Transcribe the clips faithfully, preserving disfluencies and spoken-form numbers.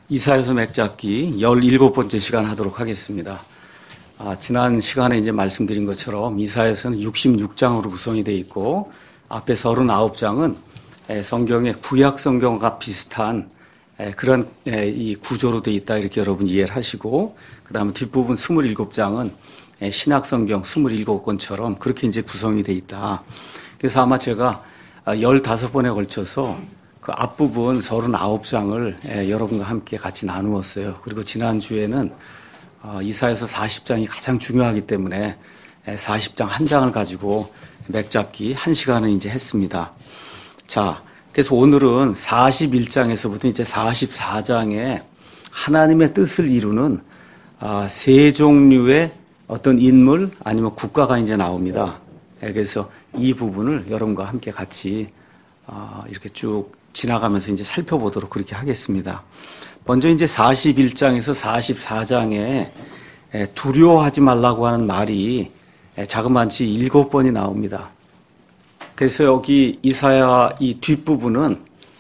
이사야서 맥잡기 열일곱 번째 시간 하도록 하겠습니다. 아, 지난 시간에 이제 말씀드린 것처럼 이사야서는 육십육 장으로 구성이 되어 있고 앞에 서른아홉 장은 성경의 구약 성경과 비슷한 그런 이 구조로 되어 있다 이렇게 여러분 이해를 하시고, 그 다음에 뒷부분 이십칠 장은 신약 성경 이십칠 권처럼 그렇게 이제 구성이 되어 있다. 그래서 아마 제가 십오 번에 걸쳐서 그 앞부분 서른아홉 장을 여러분과 함께 같이 나누었어요. 그리고 지난주에는 이사야서 사십 장이 가장 중요하기 때문에 사십 장 한 장을 가지고 맥잡기 한 시간을 이제 했습니다. 자, 그래서 오늘은 사십일 장에서부터 이제 사십사 장에 하나님의 뜻을 이루는 세 종류의 어떤 인물 아니면 국가가 이제 나옵니다. 그래서 이 부분을 여러분과 함께 같이 이렇게 쭉 지나가면서 이제 살펴보도록 그렇게 하겠습니다. 먼저 이제 사십일 장에서 사십사 장에 두려워하지 말라고 하는 말이 자그마치 일곱 번이 나옵니다. 그래서 여기 이사야 이 뒷부분은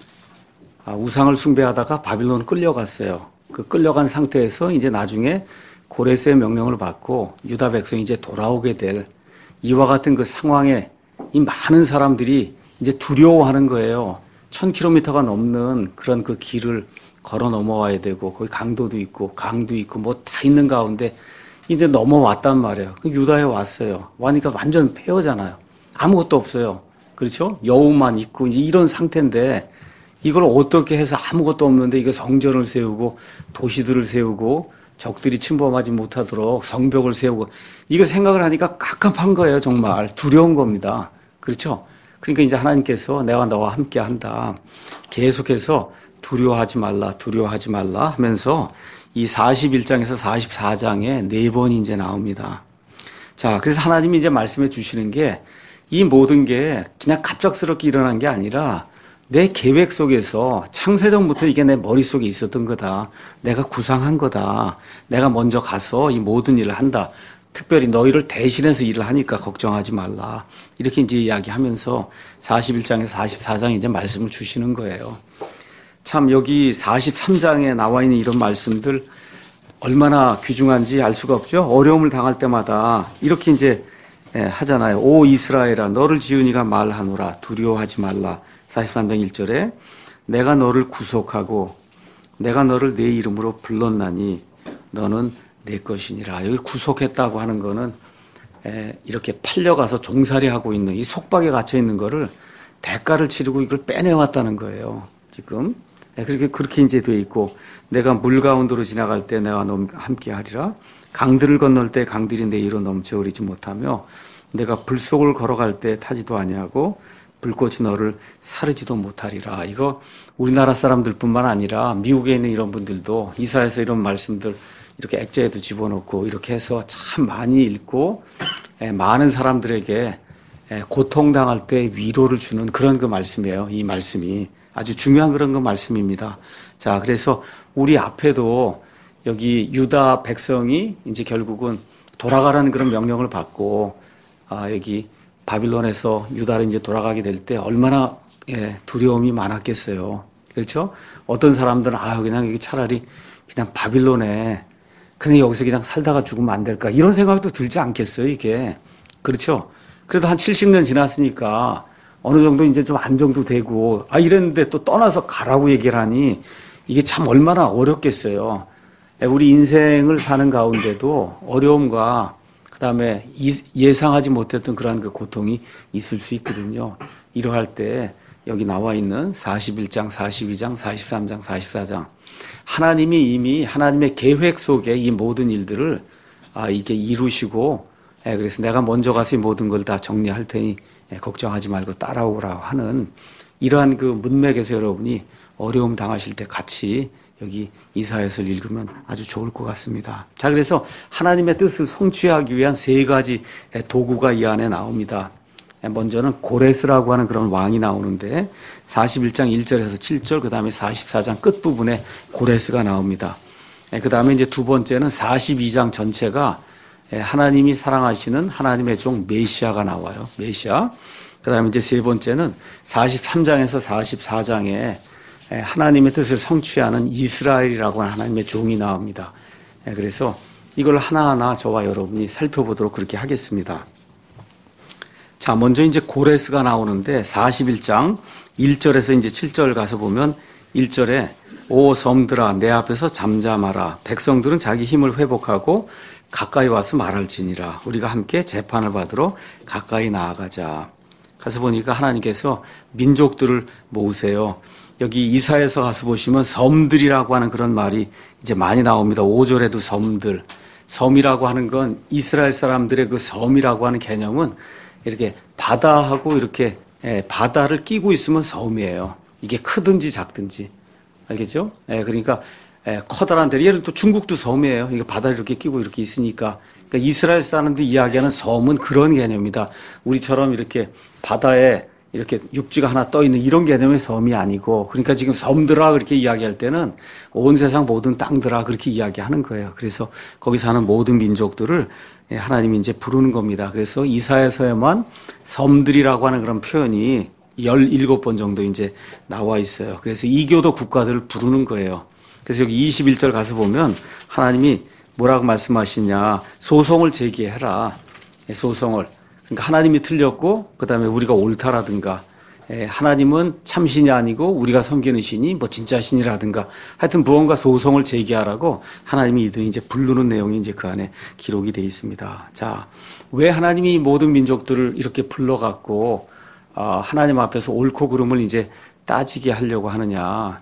우상을 숭배하다가 바빌론 끌려갔어요. 그 끌려간 상태에서 이제 나중에 고레스의 명령을 받고 유다 백성이 이제 돌아오게 될 이와 같은 그 상황에 이 많은 사람들이 이제 두려워하는 거예요. 천 킬로미터가 넘는 그런 그 길을 걸어 넘어와야 되고, 거기 강도도 있고, 강도 있고, 뭐 다 있는 가운데 이제 넘어왔단 말이에요. 유다에 왔어요. 와니까 완전 폐허잖아요. 아무것도 없어요. 그렇죠? 여우만 있고, 이제 이런 상태인데, 이걸 어떻게 해서 아무것도 없는데, 이거 성전을 세우고, 도시들을 세우고, 적들이 침범하지 못하도록 성벽을 세우고, 이거 생각을 하니까 깝깝한 거예요, 정말. 두려운 겁니다. 그렇죠? 그러니까 이제 하나님께서 내가 너와 함께 한다. 계속해서 두려워하지 말라, 두려워하지 말라 하면서 이 사십일 장에서 사십사 장에 네 번이 이제 나옵니다. 자, 그래서 하나님이 이제 말씀해 주시는 게 이 모든 게 그냥 갑작스럽게 일어난 게 아니라 내 계획 속에서 창세전부터 이게 내 머릿속에 있었던 거다. 내가 구상한 거다. 내가 먼저 가서 이 모든 일을 한다. 특별히 너희를 대신해서 일을 하니까 걱정하지 말라. 이렇게 이제 이야기하면서 사십일 장에서 사십사 장에 이제 말씀을 주시는 거예요. 참 여기 사십삼 장에 나와 있는 이런 말씀들 얼마나 귀중한지 알 수가 없죠. 어려움을 당할 때마다 이렇게 이제 하잖아요. 오 이스라엘아 너를 지으니가 말하노라 두려워하지 말라. 사십삼 장 일 절에 내가 너를 구속하고 내가 너를 내 이름으로 불렀나니 너는 내 것이니라. 여기 구속했다고 하는 거는 이렇게 팔려가서 종살이 하고 있는 이 속박에 갇혀 있는 거를 대가를 치르고 이걸 빼내왔다는 거예요. 지금 그렇게 그렇게 이제 돼 있고 내가 물 가운데로 지나갈 때 내가 너와 함께 하리라. 강들을 건널 때 강들이 내 위로 넘쳐 흐르지 못하며 내가 불 속을 걸어갈 때 타지도 아니하고 불꽃이 너를 사르지도 못하리라. 이거 우리나라 사람들뿐만 아니라 미국에 있는 이런 분들도 이사야서 이런 말씀들 이렇게 액자에도 집어넣고 이렇게 해서 참 많이 읽고 많은 사람들에게 고통당할 때 위로를 주는 그런 그 말씀이에요. 이 말씀이 아주 중요한 그런 그 말씀입니다. 자, 그래서 우리 앞에도 여기 유다 백성이 이제 결국은 돌아가라는 그런 명령을 받고 아, 여기 바빌론에서 유다로 이제 돌아가게 될 때 얼마나 예, 두려움이 많았겠어요. 그렇죠? 어떤 사람들은 아, 그냥 여기 차라리 그냥 바빌론에 그냥 여기서 그냥 살다가 죽으면 안 될까 이런 생각도 들지 않겠어요, 이게. 그렇죠? 그래도 한 칠십 년 지났으니까 어느 정도 이제 좀 안정도 되고 아 이랬는데 또 떠나서 가라고 얘기를 하니 이게 참 얼마나 어렵겠어요. 우리 인생을 사는 가운데도 어려움과 그다음에 예상하지 못했던 그러한 그 고통이 있을 수 있거든요. 이러할 때 여기 나와 있는 사십일 장, 사십이 장, 사십삼 장, 사십사 장 하나님이 이미 하나님의 계획 속에 이 모든 일들을 아 이게 이루시고 예, 그래서 내가 먼저 가서 이 모든 걸 다 정리할 테니 예, 걱정하지 말고 따라오라고 하는 이러한 그 문맥에서 여러분이 어려움 당하실 때 같이 여기 이사야서를 읽으면 아주 좋을 것 같습니다. 자, 그래서 하나님의 뜻을 성취하기 위한 세 가지 도구가 이 안에 나옵니다. 먼저는 고레스라고 하는 그런 왕이 나오는데 사십일 장 일 절에서 칠 절, 그 다음에 사십사 장 끝부분에 고레스가 나옵니다. 그 다음에 이제 두 번째는 사십이 장 전체가 하나님이 사랑하시는 하나님의 종 메시아가 나와요. 메시아. 그 다음에 이제 세 번째는 사십삼 장에서 사십사 장에 하나님의 뜻을 성취하는 이스라엘이라고 하는 하나님의 종이 나옵니다. 그래서 이걸 하나하나 저와 여러분이 살펴보도록 그렇게 하겠습니다. 자, 먼저 이제 고레스가 나오는데 사십일 장 일 절에서 이제 칠 절 가서 보면 일 절에 오 섬들아 내 앞에서 잠잠하라. 백성들은 자기 힘을 회복하고 가까이 와서 말할지니라. 우리가 함께 재판을 받으러 가까이 나아가자. 가서 보니까 하나님께서 민족들을 모으세요. 여기 이사야서 가서 보시면 섬들이라고 하는 그런 말이 이제 많이 나옵니다. 오 절에도 섬들. 섬이라고 하는 건 이스라엘 사람들의 그 섬이라고 하는 개념은 이렇게 바다하고 이렇게 바다를 끼고 있으면 섬이에요. 이게 크든지 작든지. 알겠죠? 그러니까 커다란 데 예를 들어 중국도 섬이에요. 이게 바다를 이렇게 끼고 이렇게 있으니까. 그러니까 이스라엘 사람들이 이야기하는 섬은 그런 개념이다. 우리처럼 이렇게 바다에 이렇게 육지가 하나 떠 있는 이런 개념의 섬이 아니고, 그러니까 지금 섬들아 그렇게 이야기할 때는 온 세상 모든 땅들아 그렇게 이야기하는 거예요. 그래서 거기 사는 모든 민족들을 하나님이 이제 부르는 겁니다. 그래서 이사야서에만 섬들이라고 하는 그런 표현이 열일곱 번 정도 이제 나와 있어요. 그래서 이교도 국가들을 부르는 거예요. 그래서 여기 이십일 절 가서 보면 하나님이 뭐라고 말씀하시냐. 소송을 제기해라. 소송을. 그러니까 하나님이 틀렸고 그다음에 우리가 옳다라든가, 하나님은 참신이 아니고 우리가 섬기는 신이 뭐 진짜 신이라든가, 하여튼 무언가 소송을 제기하라고 하나님이 이들이 이제 부르는 내용이 이제 그 안에 기록이 되어 있습니다. 자, 왜 하나님이 모든 민족들을 이렇게 불러갖고 하나님 앞에서 옳고 그름을 이제 따지게 하려고 하느냐.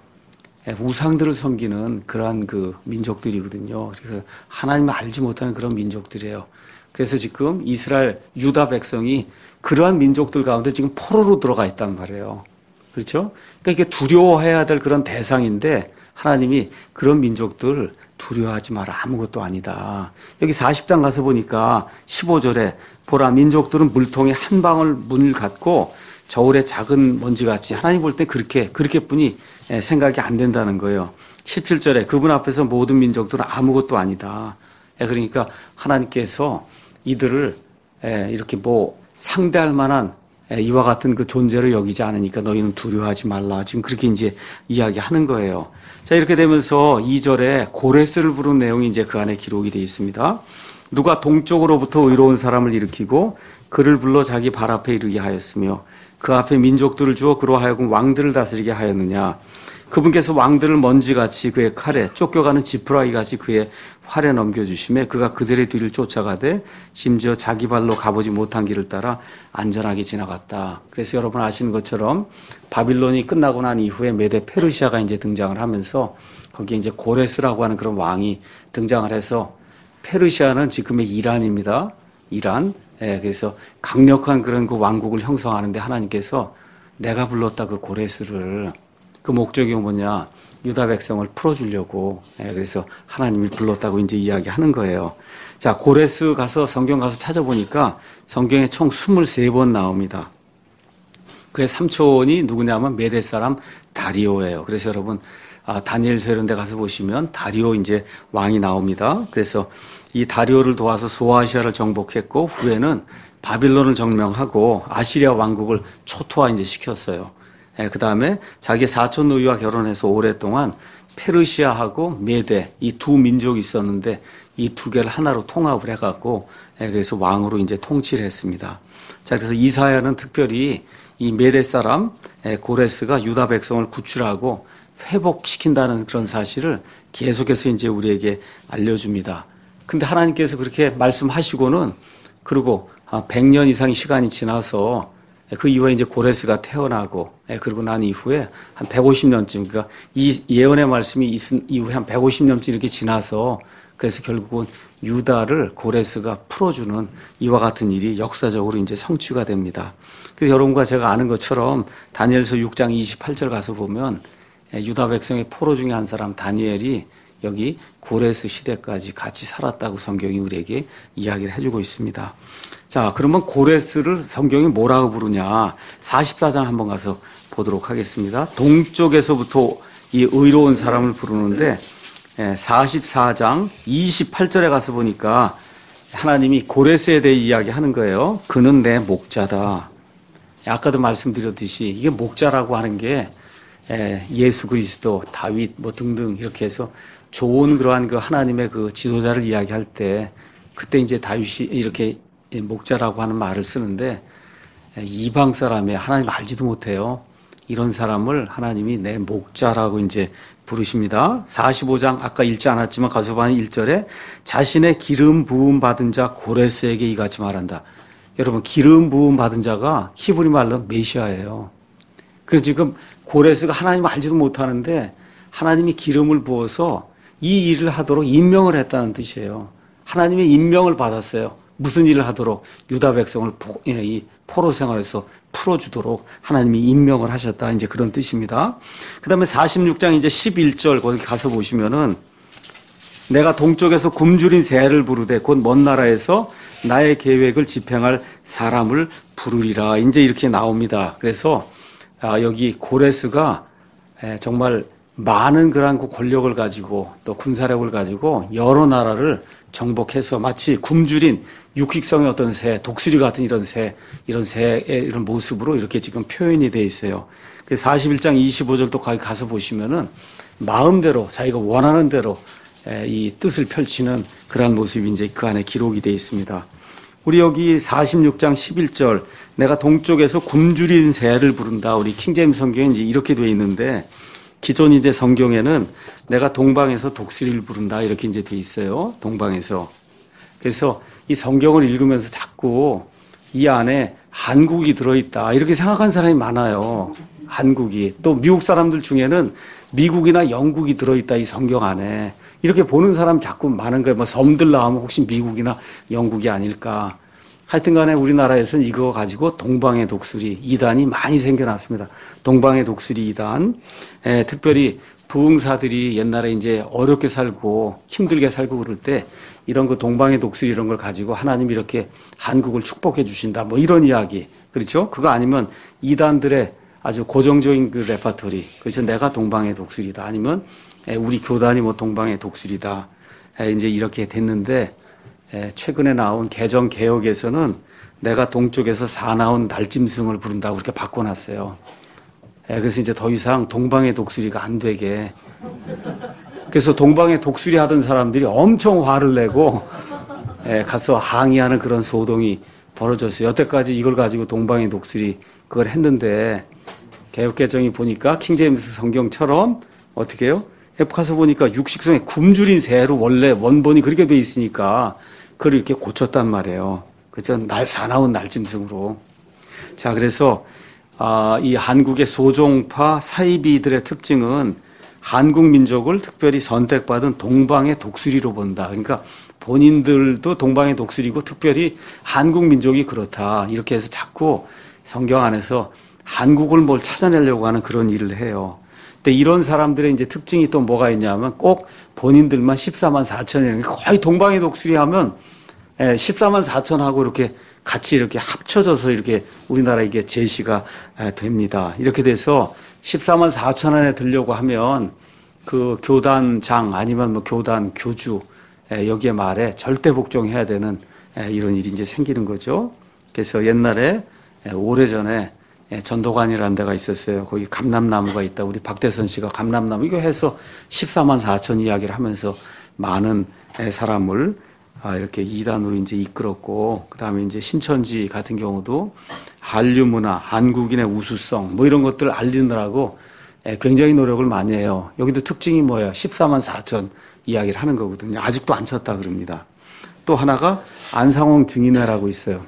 우상들을 섬기는 그러한 그 민족들이거든요. 그래서 하나님을 알지 못하는 그런 민족들이에요. 그래서 지금 이스라엘 유다 백성이 그러한 민족들 가운데 지금 포로로 들어가 있단 말이에요. 그렇죠? 그러니까 이게 두려워해야 될 그런 대상인데 하나님이 그런 민족들 두려워하지 마라. 아무것도 아니다. 여기 사십 장 가서 보니까 십오 절에 보라 민족들은 물통에 한 방울 문을 갖고 저울에 작은 먼지같이, 하나님 볼 때 그렇게 그렇게뿐이 생각이 안 된다는 거예요. 십칠 절에 그분 앞에서 모든 민족들은 아무것도 아니다. 그러니까 하나님께서 이들을 이렇게 뭐 상대할 만한 이와 같은 그 존재를 여기지 않으니까 너희는 두려워하지 말라. 지금 그렇게 이제 이야기하는 거예요. 자, 이렇게 되면서 이 절에 고레스를 부른 내용이 이제 그 안에 기록이 되어 있습니다. 누가 동쪽으로부터 의로운 사람을 일으키고 그를 불러 자기 발 앞에 이르게 하였으며 그 앞에 민족들을 주어 그로 하여금 왕들을 다스리게 하였느냐. 그분께서 왕들을 먼지같이 그의 칼에 쫓겨가는 지푸라기같이 그의 활에 넘겨주시매 그가 그들의 뒤를 쫓아가되 심지어 자기 발로 가보지 못한 길을 따라 안전하게 지나갔다. 그래서 여러분 아시는 것처럼 바빌론이 끝나고 난 이후에 메데 페르시아가 이제 등장을 하면서 거기에 이제 고레스라고 하는 그런 왕이 등장을 해서, 페르시아는 지금의 이란입니다. 이란. 예, 그래서 강력한 그런 그 왕국을 형성하는데 하나님께서 내가 불렀다 그 고레스를, 그 목적이 뭐냐, 유다 백성을 풀어주려고. 예, 그래서 하나님이 불렀다고 이제 이야기하는 거예요. 자, 고레스 가서 성경 가서 찾아보니까 성경에 총 이십삼 번 나옵니다. 그의 삼촌이 누구냐면 메대 사람 다리오예요. 그래서 여러분 아, 다니엘서 이런 데 가서 보시면 다리오 이제 왕이 나옵니다. 그래서 이 다리오를 도와서 소아시아를 정복했고 후에는 바빌론을 점령하고 아시리아 왕국을 초토화 이제 시켰어요. 예, 그 다음에 자기 사촌 누이와 결혼해서 오랫동안 페르시아하고 메데 이 두 민족이 있었는데 이 두 개를 하나로 통합을 해갖고, 예, 그래서 왕으로 이제 통치를 했습니다. 자, 그래서 이사야는 특별히 이 메데 사람 예, 고레스가 유다 백성을 구출하고 회복시킨다는 그런 사실을 계속해서 이제 우리에게 알려줍니다. 근데 하나님께서 그렇게 말씀하시고는 그리고 백 년 이상의 시간이 지나서 그 이후에 이제 고레스가 태어나고, 그리고 난 이후에 한 백오십 년쯤, 그러니까 이 예언의 말씀이 있은 이후에 한 백오십 년쯤 이렇게 지나서, 그래서 결국은 유다를 고레스가 풀어주는 이와 같은 일이 역사적으로 이제 성취가 됩니다. 그래서 여러분과 제가 아는 것처럼 다니엘서 육 장 이십팔 절 가서 보면 유다 백성의 포로 중에 한 사람 다니엘이 여기 고레스 시대까지 같이 살았다고 성경이 우리에게 이야기를 해주고 있습니다. 자, 그러면 고레스를 성경이 뭐라고 부르냐? 사십사 장 한번 가서 보도록 하겠습니다. 동쪽에서부터 이 의로운 사람을 부르는데 사십사 장 이십팔 절에 가서 보니까 하나님이 고레스에 대해 이야기하는 거예요. 그는 내 목자다. 아까도 말씀드렸듯이 이게 목자라고 하는 게 예수 그리스도, 다윗 뭐 등등 이렇게 해서 좋은 그러한 그 하나님의 그 지도자를 이야기할 때 그때 이제 다윗이 이렇게 목자라고 하는 말을 쓰는데 이방 사람이 하나님 알지도 못해요. 이런 사람을 하나님이 내 목자라고 이제 부르십니다. 사십오 장 아까 읽지 않았지만 가서반 일 절에 자신의 기름 부음 받은 자 고레스에게 이같이 말한다. 여러분 기름 부음 받은 자가 히브리 말로 메시아예요. 그래서 지금 고레스가 하나님 알지도 못하는데 하나님이 기름을 부어서 이 일을 하도록 임명을 했다는 뜻이에요. 하나님의 임명을 받았어요. 무슨 일을 하도록 유다 백성을 포, 이 포로 생활에서 풀어주도록 하나님이 임명을 하셨다. 이제 그런 뜻입니다. 그 다음에 사십육 장 이제 십일 절 거기 가서 보시면은 내가 동쪽에서 굶주린 새를 부르되 곧 먼 나라에서 나의 계획을 집행할 사람을 부르리라. 이제 이렇게 나옵니다. 그래서 아, 여기 고레스가 정말 많은 그런 권력을 가지고 또 군사력을 가지고 여러 나라를 정복해서 마치 굶주린 육식성의 어떤 새, 독수리 같은 이런 새, 이런 새의 이런 모습으로 이렇게 지금 표현이 되어 있어요. 사십일 장 이십오 절도 거기 가서 보시면은 마음대로 자기가 원하는 대로 이 뜻을 펼치는 그러한 모습이 이제 그 안에 기록이 되어 있습니다. 우리 여기 사십육 장 십일 절 내가 동쪽에서 굶주린 새를 부른다. 우리 킹제임스 성경에 이제 이렇게 되어 있는데 기존 이제 성경에는 내가 동방에서 독수리를 부른다 이렇게 이제 돼 있어요. 동방에서. 그래서 이 성경을 읽으면서 자꾸 이 안에 한국이 들어있다 이렇게 생각하는 사람이 많아요. 한국이. 또 미국 사람들 중에는 미국이나 영국이 들어있다 이 성경 안에. 이렇게 보는 사람 자꾸 많은 거예요. 뭐 섬들 나오면 혹시 미국이나 영국이 아닐까. 하여튼 간에 우리나라에서는 이거 가지고 동방의 독수리 이단이 많이 생겨났습니다. 동방의 독수리 이단. 에, 특별히 부흥사들이 옛날에 이제 어렵게 살고 힘들게 살고 그럴 때 이런 그 동방의 독수리 이런 걸 가지고 하나님이 이렇게 한국을 축복해 주신다. 뭐 이런 이야기. 그렇죠? 그거 아니면 이단들의 아주 고정적인 그 레파토리. 그래서 내가 동방의 독수리다. 아니면 우리 교단이 뭐 동방의 독수리다. 이제 이렇게 됐는데 최근에 나온 개정 개혁에서는 내가 동쪽에서 사나운 날짐승을 부른다고 그렇게 바꿔놨어요. 그래서 이제 더 이상 동방의 독수리가 안 되게. 그래서 동방의 독수리 하던 사람들이 엄청 화를 내고 가서 항의하는 그런 소동이 벌어졌어요. 여태까지 이걸 가지고 동방의 독수리 그걸 했는데 개혁 개정이 보니까 킹제임스 성경처럼 어떻게 해요? 가서 보니까 육식성에 굶주린 새로 원래 원본이 그렇게 돼 있으니까 그걸 이렇게 고쳤단 말이에요. 그죠? 날 사나운 날짐승으로. 자, 그래서 아, 이 한국의 소종파 사이비들의 특징은 한국 민족을 특별히 선택받은 동방의 독수리로 본다. 그러니까 본인들도 동방의 독수리고 특별히 한국 민족이 그렇다. 이렇게 해서 자꾸 성경 안에서 한국을 뭘 찾아내려고 하는 그런 일을 해요. 근데 이런 사람들의 이제 특징이 또 뭐가 있냐면 꼭 본인들만 십사만 사천이라는 거의 동방의 독수리 하면 십사만 사천하고 이렇게 같이 이렇게 합쳐져서 이렇게 우리나라 이게 제시가 됩니다. 이렇게 돼서 십사만 사천 안에 들려고 하면 그 교단장 아니면 뭐 교단 교주 여기에 말에 절대 복종해야 되는 이런 일이 이제 생기는 거죠. 그래서 옛날에 오래전에 전도관이라는 데가 있었어요. 거기 감람나무가 있다. 우리 박대선 씨가 감람나무 이거 해서 십사만 사천 이야기를 하면서 많은 사람을 이렇게 이단으로 이제 이끌었고, 그 다음에 이제 신천지 같은 경우도 한류 문화, 한국인의 우수성 뭐 이런 것들을 알리느라고 굉장히 노력을 많이 해요. 여기도 특징이 뭐예요? 십사만 사천 이야기를 하는 거거든요. 아직도 안 쳤다 그럽니다. 또 하나가 안상홍 증인회라고 있어요.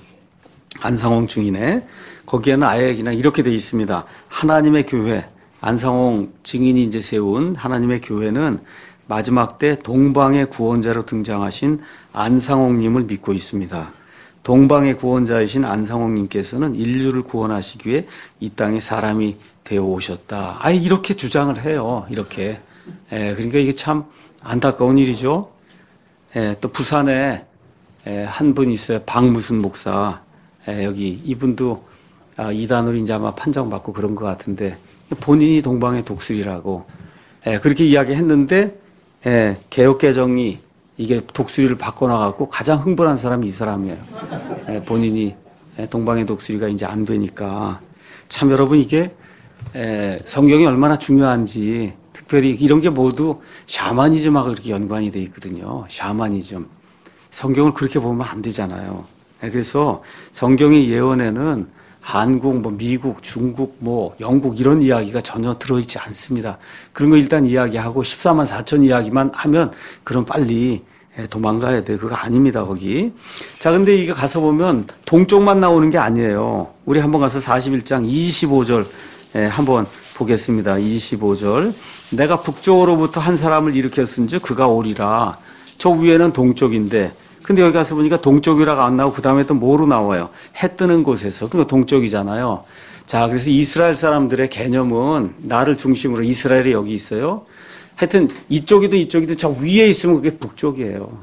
안상홍 증인회. 거기에는 아예 그냥 이렇게 되어 있습니다. 하나님의 교회, 안상홍 증인이 이제 세운 하나님의 교회는 마지막 때 동방의 구원자로 등장하신 안상홍님을 믿고 있습니다. 동방의 구원자이신 안상홍님께서는 인류를 구원하시기 위해 이 땅에 사람이 되어 오셨다. 아예 이렇게 주장을 해요. 이렇게. 예, 그러니까 이게 참 안타까운 일이죠. 예, 또 부산에 예, 한 분 있어요. 박무순 목사. 예, 여기 이분도 아, 이단으로 이제 아마 판정받고 그런 것 같은데 본인이 동방의 독수리라고 예, 그렇게 이야기했는데 예, 개혁개정이 이게 독수리를 바꿔놔갖고 가장 흥분한 사람이 이 사람이에요. 예, 본인이 동방의 독수리가 이제 안 되니까. 참 여러분 이게 에, 성경이 얼마나 중요한지 특별히 이런 게 모두 샤머니즘하고 이렇게 연관이 돼 있거든요. 샤머니즘. 성경을 그렇게 보면 안 되잖아요. 그래서 성경의 예언에는 한국, 뭐 미국, 중국, 뭐 영국 이런 이야기가 전혀 들어있지 않습니다. 그런 거 일단 이야기하고 십사만 사천 이야기만 하면 그럼 빨리 도망가야 돼. 그거 아닙니다, 거기. 자, 근데 이게 가서 보면 동쪽만 나오는 게 아니에요. 우리 한번 가서 사십일 장 이십오 절 한번 보겠습니다. 이십오 절. 내가 북쪽으로부터 한 사람을 일으켰은즉 그가 오리라. 저 위에는 동쪽인데 근데 여기 가서 보니까 동쪽이라고 안 나오고 그 다음에 또 뭐로 나와요? 해 뜨는 곳에서. 그러니까 동쪽이잖아요. 자, 그래서 이스라엘 사람들의 개념은 나를 중심으로 이스라엘이 여기 있어요. 하여튼 이쪽이든 이쪽이든 저 위에 있으면 그게 북쪽이에요.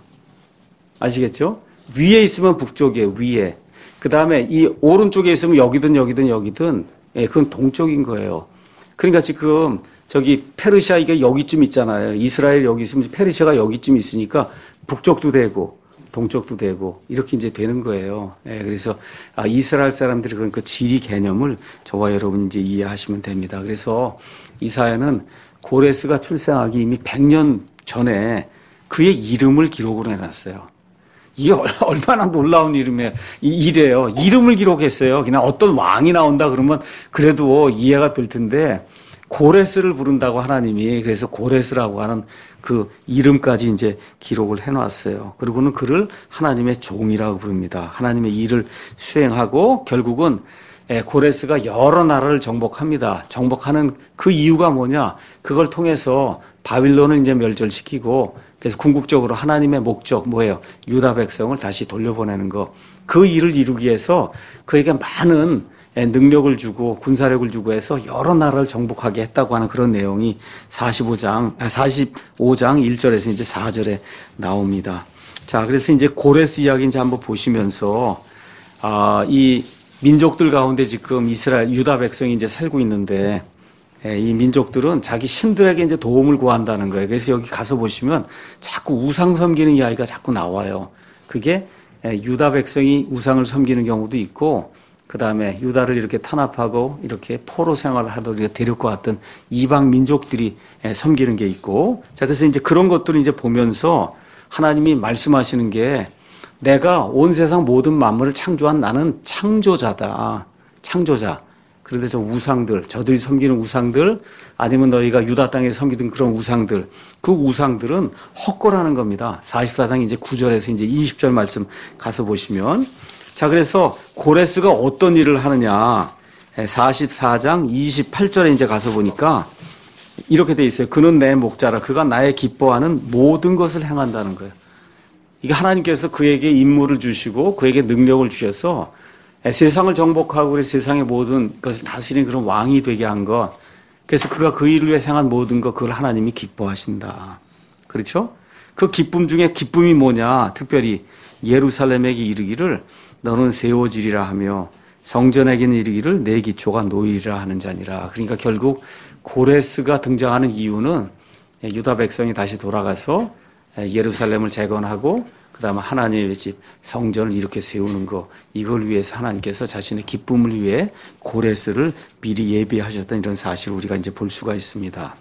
아시겠죠? 위에 있으면 북쪽이에요. 위에. 그 다음에 이 오른쪽에 있으면 여기든 여기든 여기든 예, 그건 동쪽인 거예요. 그러니까 지금 저기 페르시아 이게 여기쯤 있잖아요. 이스라엘 여기 있으면 페르시아가 여기쯤 있으니까 북쪽도 되고 동쪽도 되고 이렇게 이제 되는 거예요. 예, 그래서 아, 이스라엘 사람들이 그런 그 지리 개념을 저와 여러분 이제 이해하시면 됩니다. 그래서 이사야는 고레스가 출생하기 이미 백 년 전에 그의 이름을 기록을 해놨어요. 이게 얼마나 놀라운 이름이에요. 이래요. 이름을 기록했어요. 그냥 어떤 왕이 나온다 그러면 그래도 이해가 될 텐데 고레스를 부른다고 하나님이 그래서 고레스라고 하는 그 이름까지 이제 기록을 해놨어요. 그리고는 그를 하나님의 종이라고 부릅니다. 하나님의 일을 수행하고 결국은 고레스가 여러 나라를 정복합니다. 정복하는 그 이유가 뭐냐? 그걸 통해서 바빌론을 이제 멸절시키고 그래서 궁극적으로 하나님의 목적 뭐예요? 유다 백성을 다시 돌려보내는 거. 그 일을 이루기 위해서 그에게 많은 능력을 주고 군사력을 주고 해서 여러 나라를 정복하게 했다고 하는 그런 내용이 사십오 장, 사십오 장 일 절에서 이제 사 절에 나옵니다. 자, 그래서 이제 고레스 이야기 이제 한번 보시면서, 아, 이 민족들 가운데 지금 이스라엘, 유다 백성이 이제 살고 있는데, 이 민족들은 자기 신들에게 이제 도움을 구한다는 거예요. 그래서 여기 가서 보시면 자꾸 우상 섬기는 이야기가 자꾸 나와요. 그게 유다 백성이 우상을 섬기는 경우도 있고, 그 다음에 유다를 이렇게 탄압하고 이렇게 포로 생활을 하도록 데리고 왔던 이방 민족들이 섬기는 게 있고, 자, 그래서 이제 그런 것들을 이제 보면서 하나님이 말씀하시는 게 내가 온 세상 모든 만물을 창조한 나는 창조자다. 창조자. 그런데 저 우상들, 저들이 섬기는 우상들, 아니면 너희가 유다 땅에 섬기던 그런 우상들, 그 우상들은 헛거라는 겁니다. 사십사 장 이제 구 절에서 이제 이십 절 말씀 가서 보시면, 자, 그래서 고레스가 어떤 일을 하느냐. 사십사 장 이십팔 절에 이제 가서 보니까 이렇게 돼 있어요. 그는 내 목자라. 그가 나의 기뻐하는 모든 것을 행한다는 거예요. 이게 하나님께서 그에게 임무를 주시고 그에게 능력을 주셔서 세상을 정복하고 그래서 세상의 모든 것을 다스리는 그런 왕이 되게 한 것. 그래서 그가 그 일을 위해 행한 모든 것, 그걸 하나님이 기뻐하신다. 그렇죠? 그 기쁨 중에 기쁨이 뭐냐. 특별히 예루살렘에게 이르기를 너는 세워지리라 하며 성전에게는 이르기를 내 기초가 놓이리라 하는 자니라. 그러니까 결국 고레스가 등장하는 이유는 유다 백성이 다시 돌아가서 예루살렘을 재건하고 그 다음에 하나님의 집 성전을 이렇게 세우는 거, 이걸 위해서 하나님께서 자신의 기쁨을 위해 고레스를 미리 예비하셨던 이런 사실을 우리가 이제 볼 수가 있습니다.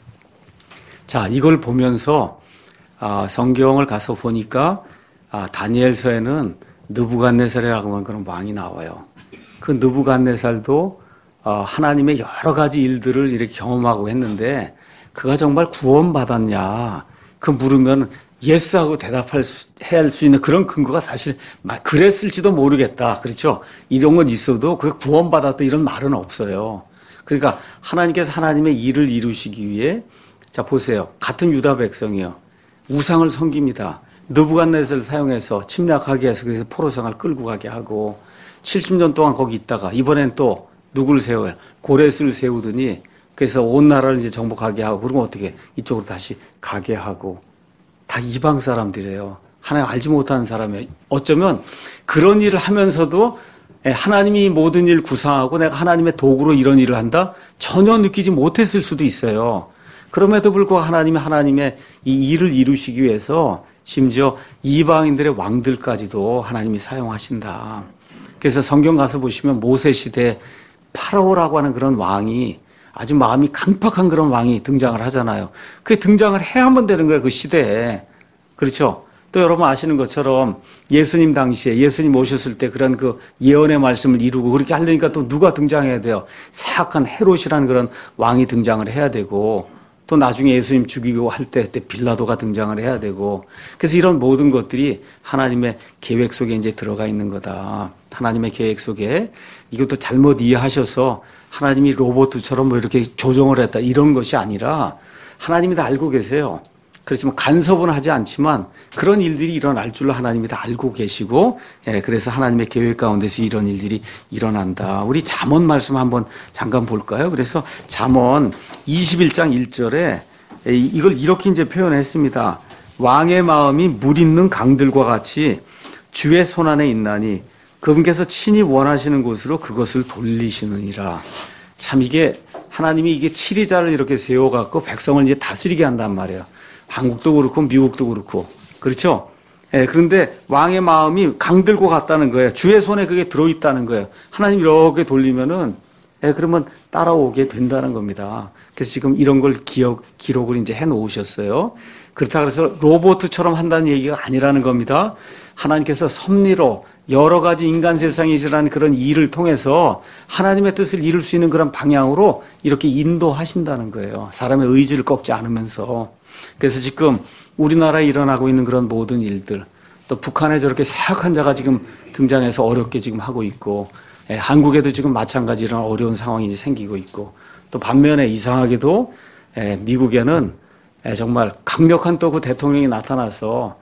자, 이걸 보면서 아, 성경을 가서 보니까 아, 다니엘서에는 느부갓네살이라고 하는 그런 왕이 나와요. 그 느부갓네살도 어, 하나님의 여러 가지 일들을 이렇게 경험하고 했는데 그가 정말 구원받았냐? 그 물으면 예스하고 대답할 수, 해야 할 수 있는 그런 근거가 사실 그랬을지도 모르겠다. 그렇죠? 이런 건 있어도 그게 구원받았다 이런 말은 없어요. 그러니까 하나님께서 하나님의 일을 이루시기 위해 자 보세요. 같은 유다 백성이요. 우상을 섬깁니다. 느부갓네살을 사용해서 침략하게 해서 그래서 포로 생활 끌고 가게 하고 칠십 년 동안 거기 있다가 이번엔 또 누구를 세워요? 고레스를 세우더니 그래서 온 나라를 이제 정복하게 하고 그러면 어떻게 이쪽으로 다시 가게 하고 다 이방 사람들이에요. 하나님 알지 못하는 사람이에요. 어쩌면 그런 일을 하면서도 하나님이 모든 일 구상하고 내가 하나님의 도구로 이런 일을 한다? 전혀 느끼지 못했을 수도 있어요. 그럼에도 불구하고 하나님이 하나님의 이 일을 이루시기 위해서 심지어 이방인들의 왕들까지도 하나님이 사용하신다. 그래서 성경 가서 보시면 모세 시대 파라오라고 하는 그런 왕이 아주 마음이 강팍한 그런 왕이 등장을 하잖아요. 그게 등장을 해야만 되는 거예요, 그 시대에. 그렇죠? 또 여러분 아시는 것처럼 예수님 당시에 예수님 오셨을 때 그런 그 예언의 말씀을 이루고 그렇게 하려니까 또 누가 등장해야 돼요? 사악한 헤롯이라는 그런 왕이 등장을 해야 되고, 또 나중에 예수님 죽이고 할 때 그때 빌라도가 등장을 해야 되고, 그래서 이런 모든 것들이 하나님의 계획 속에 이제 들어가 있는 거다. 하나님의 계획 속에 이것도 잘못 이해하셔서 하나님이 로봇처럼 뭐 이렇게 조정을 했다 이런 것이 아니라 하나님이 다 알고 계세요. 그렇지만 간섭은 하지 않지만 그런 일들이 일어날 줄로 하나님이 다 알고 계시고, 예, 그래서 하나님의 계획 가운데서 이런 일들이 일어난다. 우리 잠언 말씀 한번 잠깐 볼까요? 그래서 잠언 이십일 장 일 절에 이걸 이렇게 이제 표현했습니다. 왕의 마음이 물 있는 강들과 같이 주의 손 안에 있나니 그분께서 친히 원하시는 곳으로 그것을 돌리시느니라. 참 이게 하나님이 이게 치리자를 이렇게 세워갖고 백성을 이제 다스리게 한단 말이에요. 한국도 그렇고 미국도 그렇고. 그렇죠? 예, 그런데 왕의 마음이 강들고 같다는 거예요. 주의 손에 그게 들어있다는 거예요. 하나님 이렇게 돌리면은, 예, 그러면 따라오게 된다는 겁니다. 그래서 지금 이런 걸 기억, 기록을 이제 해 놓으셨어요. 그렇다 그래서 로봇처럼 한다는 얘기가 아니라는 겁니다. 하나님께서 섭리로 여러 가지 인간 세상에 일어난 그런 일을 통해서 하나님의 뜻을 이룰 수 있는 그런 방향으로 이렇게 인도하신다는 거예요. 사람의 의지를 꺾지 않으면서. 그래서 지금 우리나라에 일어나고 있는 그런 모든 일들, 또 북한에 저렇게 사악한 자가 지금 등장해서 어렵게 지금 하고 있고, 예, 한국에도 지금 마찬가지 이런 어려운 상황이 이제 생기고 있고, 또 반면에 이상하게도 예, 미국에는 예, 정말 강력한 또 그 대통령이 나타나서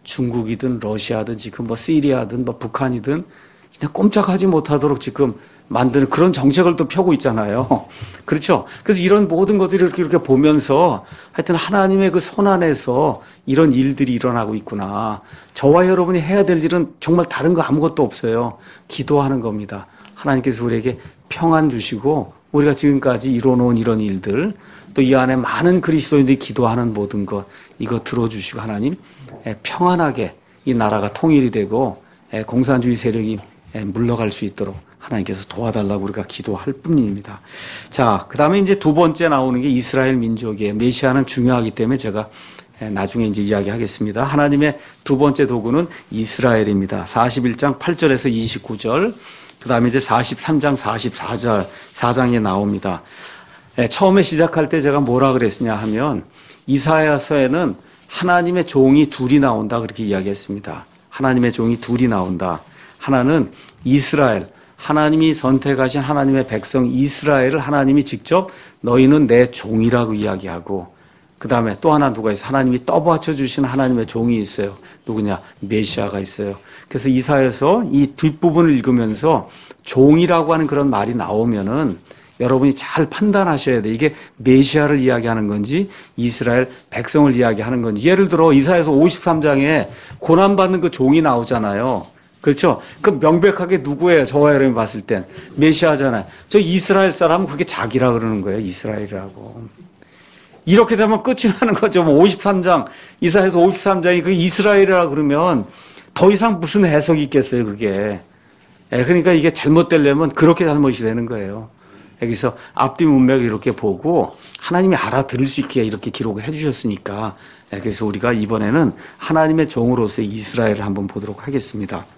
중국이든 러시아든 지금 뭐 시리아든 뭐 북한이든 그냥 꼼짝하지 못하도록 지금 만드는 그런 정책을 또 펴고 있잖아요. 그렇죠? 그래서 이런 모든 것들을 이렇게, 이렇게 보면서 하여튼 하나님의 그 손 안에서 이런 일들이 일어나고 있구나. 저와 여러분이 해야 될 일은 정말 다른 거 아무것도 없어요. 기도하는 겁니다. 하나님께서 우리에게 평안 주시고 우리가 지금까지 이뤄놓은 이런 일들, 또 이 안에 많은 그리스도인들이 기도하는 모든 것, 이거 들어주시고 하나님 평안하게 이 나라가 통일이 되고 공산주의 세력이 물러갈 수 있도록 하나님께서 도와달라고 우리가 기도할 뿐입니다. 자, 그 다음에 이제 두 번째 나오는 게 이스라엘 민족이에요. 메시아는 중요하기 때문에 제가 나중에 이제 이야기하겠습니다. 하나님의 두 번째 도구는 이스라엘입니다. 사십일 장 팔 절에서 이십구 절, 그 다음에 이제 사십삼 장 사십사 절, 사 장에 나옵니다. 처음에 시작할 때 제가 뭐라 그랬으냐 하면 이사야서에는 하나님의 종이 둘이 나온다 그렇게 이야기했습니다. 하나님의 종이 둘이 나온다. 하나는 이스라엘, 하나님이 선택하신 하나님의 백성 이스라엘을 하나님이 직접 너희는 내 종이라고 이야기하고, 그 다음에 또 하나 누가 있어요? 하나님이 떠받쳐 주신 하나님의 종이 있어요. 누구냐? 메시아가 있어요. 그래서 이사야서 이 뒷부분을 읽으면서 종이라고 하는 그런 말이 나오면은 여러분이 잘 판단하셔야 돼요. 이게 메시아를 이야기하는 건지 이스라엘 백성을 이야기하는 건지. 예를 들어 이사야서 오십삼 장에 고난받는 그 종이 나오잖아요. 그렇죠? 그 명백하게 누구예요? 저와 여러분이 봤을 땐 메시아잖아요. 저 이스라엘 사람은 그게 자기라 그러는 거예요. 이스라엘이라고. 이렇게 되면 끝이 나는 거죠. 뭐 오십삼 장, 이사야서 오십삼 장이 그 이스라엘이라 그러면 더 이상 무슨 해석이 있겠어요, 그게. 예, 그러니까 이게 잘못되려면 그렇게 잘못이 되는 거예요. 여기서 앞뒤 문맥을 이렇게 보고 하나님이 알아들을 수 있게 이렇게 기록을 해 주셨으니까, 예, 그래서 우리가 이번에는 하나님의 종으로서의 이스라엘을 한번 보도록 하겠습니다.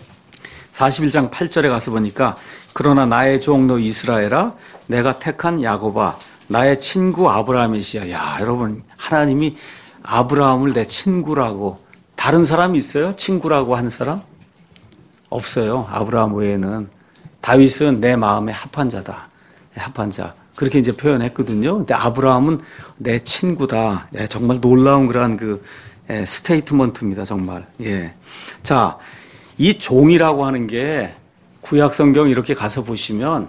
사십일 장 팔 절에 가서 보니까 그러나 나의 종 너 이스라엘아 내가 택한 야곱아 나의 친구 아브라함이시야. 야, 여러분, 하나님이 아브라함을 내 친구라고. 다른 사람이 있어요? 친구라고 하는 사람? 없어요. 아브라함 외에는. 다윗은 내 마음에 합한 자다. 합한 자. 그렇게 이제 표현했거든요. 근데 아브라함은 내 친구다. 예, 정말 놀라운 그러한 그 예, 스테이트먼트입니다. 정말. 예. 자, 이 종이라고 하는 게 구약 성경 이렇게 가서 보시면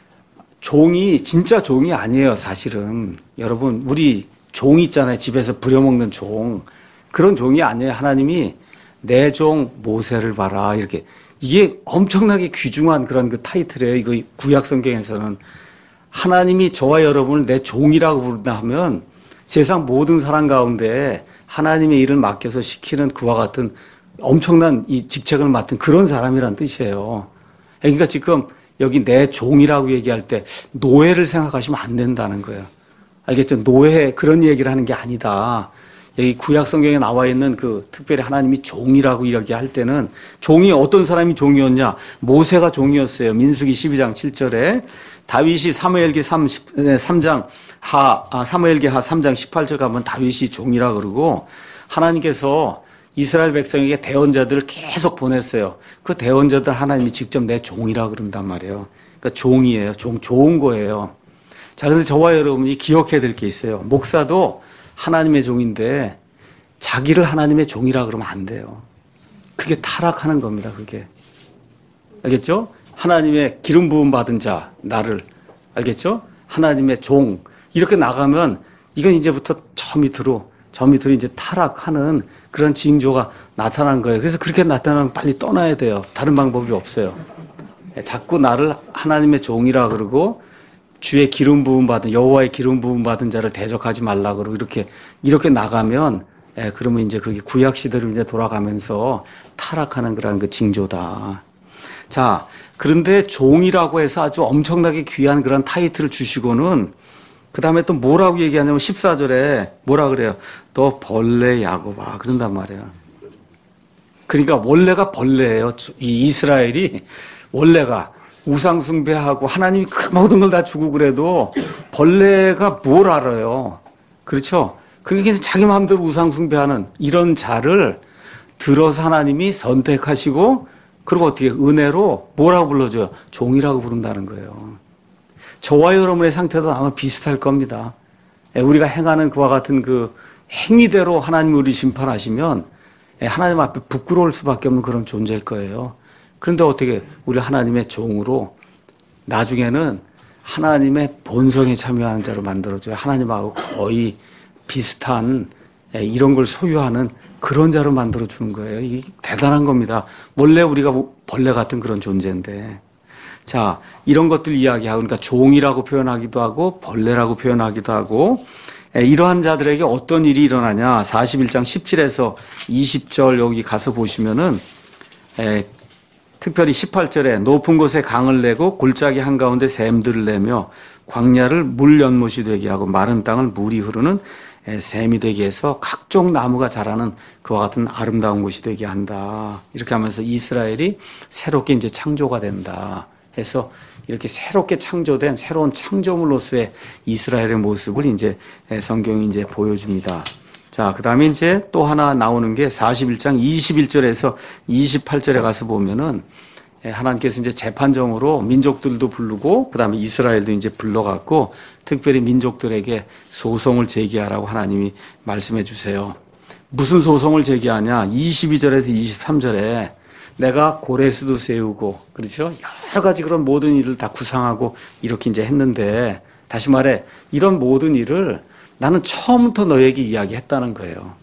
종이 진짜 종이 아니에요, 사실은. 여러분, 우리 종 있잖아요. 집에서 부려먹는 종. 그런 종이 아니에요. 하나님이 내 종 모세를 봐라. 이렇게. 이게 엄청나게 귀중한 그런 그 타이틀이에요. 이거 구약 성경에서는. 하나님이 저와 여러분을 내 종이라고 부른다 하면 세상 모든 사람 가운데 하나님의 일을 맡겨서 시키는 그와 같은 엄청난 이 직책을 맡은 그런 사람이란 뜻이에요. 그러니까 지금 여기 내 종이라고 얘기할 때 노예를 생각하시면 안 된다는 거예요. 알겠죠? 노예 그런 얘기를 하는 게 아니다. 여기 구약 성경에 나와 있는 그 특별히 하나님이 종이라고 이야기할 때는 종이 어떤 사람이 종이었냐? 모세가 종이었어요. 민수기 십이 장 칠 절에 다윗이 사무엘기 삼 장 하 아, 사무엘기 하 삼 장 십팔 절 가면 다윗이 종이라 그러고 하나님께서 이스라엘 백성에게 대언자들을 계속 보냈어요. 그 대언자들 하나님이 직접 내 종이라 그런단 말이에요. 그러니까 종이에요. 종 좋은 거예요. 자, 그런데 저와 여러분이 기억해야 될 게 있어요. 목사도 하나님의 종인데 자기를 하나님의 종이라 그러면 안 돼요. 그게 타락하는 겁니다. 그게. 알겠죠? 하나님의 기름 부음 받은 자, 나를. 알겠죠? 하나님의 종. 이렇게 나가면 이건 이제부터 저 밑으로, 저 밑으로 이제 타락하는 그런 징조가 나타난 거예요. 그래서 그렇게 나타나면 빨리 떠나야 돼요. 다른 방법이 없어요. 자꾸 나를 하나님의 종이라 그러고 주의 기름 부음 받은 여호와의 기름 부음 받은 자를 대적하지 말라 그러고 이렇게 이렇게 나가면 예, 그러면 이제 그게 구약 시대로 이제 돌아가면서 타락하는 그런 그 징조다. 자, 그런데 종이라고 해서 아주 엄청나게 귀한 그런 타이틀을 주시고는 그 다음에 또 뭐라고 얘기하냐면 십사 절에 뭐라 그래요? 너 벌레 야곱아 그런단 말이에요. 그러니까 원래가 벌레예요. 이 이스라엘이 원래가 우상숭배하고 하나님이 그 모든 걸 다 주고 그래도 벌레가 뭘 알아요. 그렇죠? 그러니까 자기 마음대로 우상숭배하는 이런 자를 들어서 하나님이 선택하시고 그리고 어떻게 은혜로 뭐라고 불러줘요? 종이라고 부른다는 거예요. 저와 여러분의 상태도 아마 비슷할 겁니다. 우리가 행하는 그와 같은 그 행위대로 하나님이 우리 심판하시면 하나님 앞에 부끄러울 수밖에 없는 그런 존재일 거예요. 그런데 어떻게 우리 하나님의 종으로 나중에는 하나님의 본성에 참여하는 자로 만들어줘요. 하나님하고 거의 비슷한 이런 걸 소유하는 그런 자로 만들어주는 거예요. 이게 대단한 겁니다. 원래 우리가 벌레 같은 그런 존재인데. 자, 이런 것들 이야기하고, 그러니까 종이라고 표현하기도 하고, 벌레라고 표현하기도 하고, 이러한 자들에게 어떤 일이 일어나냐. 사십일 장 십칠에서 이십 절 여기 가서 보시면은, 에, 특별히 십팔 절에 높은 곳에 강을 내고 골짜기 한가운데 샘들을 내며 광야를 물 연못이 되게 하고 마른 땅을 물이 흐르는 샘이 되게 해서 각종 나무가 자라는 그와 같은 아름다운 곳이 되게 한다. 이렇게 하면서 이스라엘이 새롭게 이제 창조가 된다. 해서 이렇게 새롭게 창조된 새로운 창조물로서의 이스라엘의 모습을 이제 성경이 이제 보여줍니다. 자, 그 다음에 이제 또 하나 나오는 게 사십일 장 이십일 절에서 이십팔 절에 가서 보면은 하나님께서 이제 재판정으로 민족들도 부르고 그 다음에 이스라엘도 이제 불러갖고 특별히 민족들에게 소송을 제기하라고 하나님이 말씀해 주세요. 무슨 소송을 제기하냐? 이십이 절에서 이십삼 절에 내가 고레스도 세우고 그렇죠? 여러 가지 그런 모든 일을 다 구상하고 이렇게 이제 했는데 다시 말해 이런 모든 일을 나는 처음부터 너에게 이야기했다는 거예요.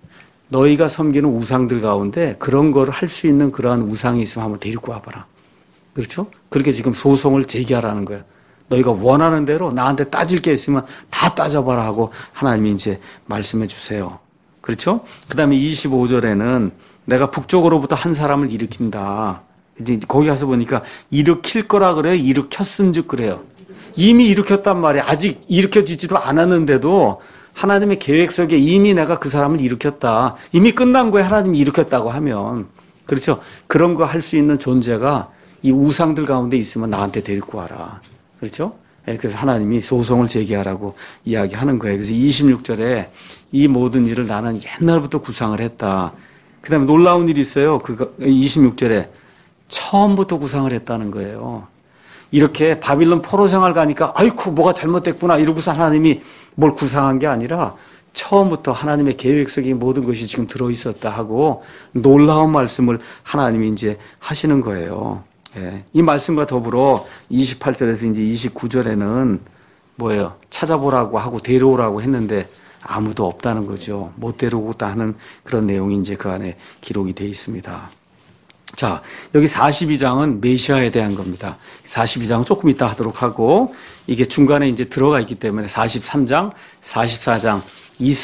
너희가 섬기는 우상들 가운데 그런 거를 할 수 있는 그러한 우상이 있으면 한번 데리고 와봐라. 그렇죠? 그렇게 지금 소송을 제기하라는 거예요. 너희가 원하는 대로 나한테 따질 게 있으면 다 따져봐라 하고 하나님이 이제 말씀해 주세요. 그렇죠? 그 다음에 이십오 절에는 내가 북쪽으로부터 한 사람을 일으킨다. 이제 거기 가서 보니까 일으킬 거라 그래요? 일으켰음 즉 그래요. 이미 일으켰단 말이에요. 아직 일으켜지지도 않았는데도 하나님의 계획 속에 이미 내가 그 사람을 일으켰다. 이미 끝난 거에 하나님이 일으켰다고 하면 그렇죠. 그런 거 할 수 있는 존재가 이 우상들 가운데 있으면 나한테 데리고 와라. 그렇죠. 그래서 하나님이 소송을 제기하라고 이야기하는 거예요. 그래서 이십육 절에 이 모든 일을 나는 옛날부터 구상을 했다. 그 다음에 놀라운 일이 있어요. 그 이십육 절에 처음부터 구상을 했다는 거예요. 이렇게 바빌론 포로 생활 가니까 아이쿠 뭐가 잘못됐구나 이러고서 하나님이 뭘 구상한 게 아니라 처음부터 하나님의 계획 속에 모든 것이 지금 들어있었다 하고 놀라운 말씀을 하나님이 이제 하시는 거예요. 예. 이 말씀과 더불어 이십팔 절에서 이제 이십구 절에는 뭐예요? 찾아보라고 하고 데려오라고 했는데 아무도 없다는 거죠. 못 데려오겠다 하는 그런 내용이 이제 그 안에 기록이 되어 있습니다. 자, 여기 사십이 장은 메시아에 대한 겁니다. 사십이 장은 조금 이따 하도록 하고, 이게 중간에 이제 들어가 있기 때문에 사십삼 장, 사십사 장,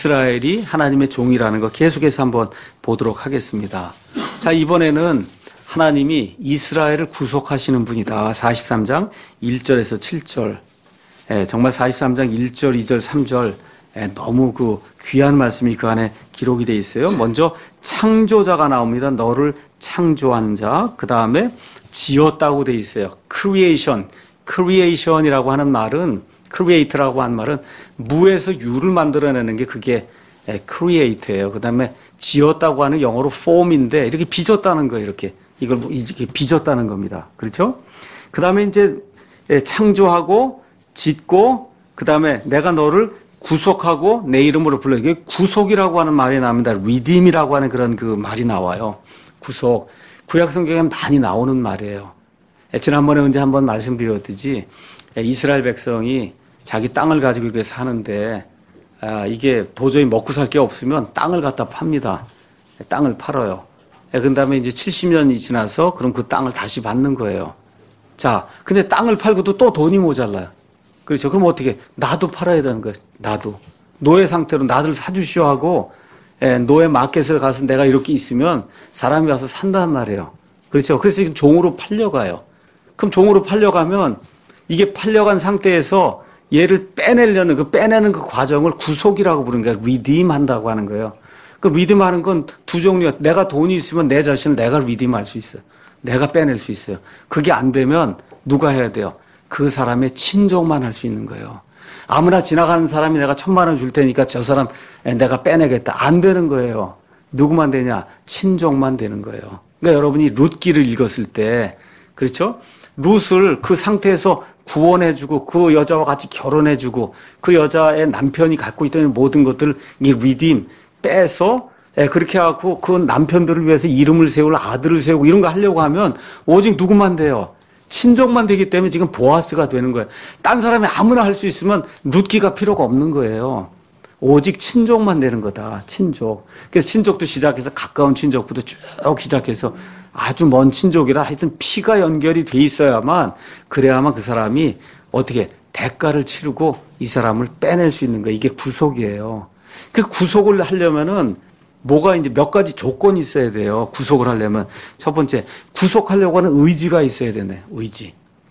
이스라엘이 하나님의 종이라는 거 계속해서 한번 보도록 하겠습니다. 자, 이번에는 하나님이 이스라엘을 구속하시는 분이다. 사십삼 장 일 절에서 칠 절. 예, 정말 사십삼 장 일 절, 이 절, 삼 절. 예, 너무 그 귀한 말씀이 그 안에 기록이 되어 있어요. 먼저 창조자가 나옵니다. 너를 창조한 자. 그 다음에 지었다고 되어 있어요. creation. creation이라고 하는 말은, create라고 하는 말은 무에서 유를 만들어내는 게 그게 create예요. 그 다음에 지었다고 하는 영어로 form인데 이렇게 빚었다는 거예요. 이렇게. 이걸 이렇게 빚었다는 겁니다. 그렇죠? 그 다음에 이제 창조하고 짓고 그 다음에 내가 너를 구속하고 내 이름으로 불러. 이게 구속이라고 하는 말이 나옵니다. redeem이라고 하는 그런 그 말이 나와요. 구속. 구약 성경에 많이 나오는 말이에요. 지난번에 언제 한번 말씀드렸듯이 이스라엘 백성이 자기 땅을 가지고 이렇게 사는데 아, 이게 도저히 먹고 살 게 없으면 땅을 갖다 팝니다. 땅을 팔아요. 그 다음에 이제 칠십 년이 지나서 그럼 그 땅을 다시 받는 거예요. 자, 근데 땅을 팔고도 또 돈이 모자라요. 그렇죠. 그럼 어떻게? 나도 팔아야 되는 거예요. 나도. 노예 상태로 나를 사주시오 하고 예, 노예 마켓에 가서 내가 이렇게 있으면 사람이 와서 산단 말이에요. 그렇죠. 그래서 지금 종으로 팔려가요. 그럼 종으로 팔려가면 이게 팔려간 상태에서 얘를 빼내려는 그 빼내는 그 과정을 구속이라고 부르는 거예요. redeem 한다고 하는 거예요. 그 redeem 하는 건 두 종류야. 내가 돈이 있으면 내 자신을 내가 redeem 할 수 있어요. 내가 빼낼 수 있어요. 그게 안 되면 누가 해야 돼요? 그 사람의 친족만 할 수 있는 거예요. 아무나 지나가는 사람이 내가 천만 원 줄 테니까 저 사람 내가 빼내겠다. 안 되는 거예요. 누구만 되냐? 친족만 되는 거예요. 그러니까 여러분이 룻기를 읽었을 때 그렇죠? 룻을 그 상태에서 구원해주고 그 여자와 같이 결혼해주고 그 여자의 남편이 갖고 있던 모든 것들을 이 리딤 빼서 그렇게 하고 그 남편들을 위해서 이름을 세울 아들을 세우고 이런 거 하려고 하면 오직 누구만 돼요? 친족만 되기 때문에 지금 보아스가 되는 거예요. 딴 사람이 아무나 할 수 있으면 룻기가 필요가 없는 거예요. 오직 친족만 되는 거다. 친족. 그래서 친족도 시작해서 가까운 친족부터 쭉 시작해서 아주 먼 친족이라 하여튼 피가 연결이 돼 있어야만 그래야만 그 사람이 어떻게 대가를 치르고 이 사람을 빼낼 수 있는 거예요. 이게 구속이에요. 그 구속을 하려면은 뭐가 이제 몇 가지 조건이 있어야 돼요. 구속을 하려면. 첫 번째, 구속하려고 하는 의지가 있어야 되네. 의지.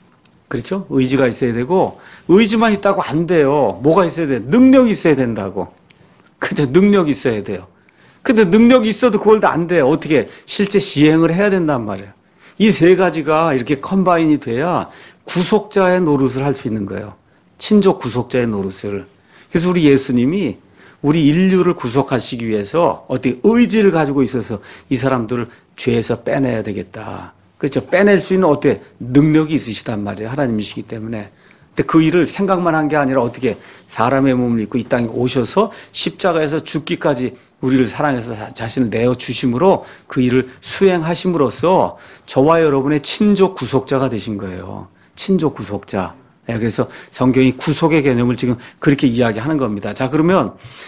그렇죠? 의지가 있어야 되고, 의지만 있다고 안 돼요. 뭐가 있어야 돼? 능력이 있어야 된다고. 그죠? 능력이 있어야 돼요. 근데 능력이 있어도 그걸 다 안 돼요. 어떻게? 실제 시행을 해야 된단 말이에요. 이 세 가지가 이렇게 컴바인이 돼야 구속자의 노릇을 할 수 있는 거예요. 친족 구속자의 노릇을. 그래서 우리 예수님이 우리 인류를 구속하시기 위해서 어떻게 의지를 가지고 있어서 이 사람들을 죄에서 빼내야 되겠다. 그렇죠. 빼낼 수 있는 어떻게 능력이 있으시단 말이에요. 하나님이시기 때문에. 근데 그 일을 생각만 한 게 아니라 어떻게 사람의 몸을 입고 이 땅에 오셔서 십자가에서 죽기까지 우리를 사랑해서 자신을 내어주심으로 그 일을 수행하심으로써 저와 여러분의 친족 구속자가 되신 거예요. 친족 구속자. 네, 그래서 성경이 구속의 개념을 지금 그렇게 이야기하는 겁니다. 자, 그러면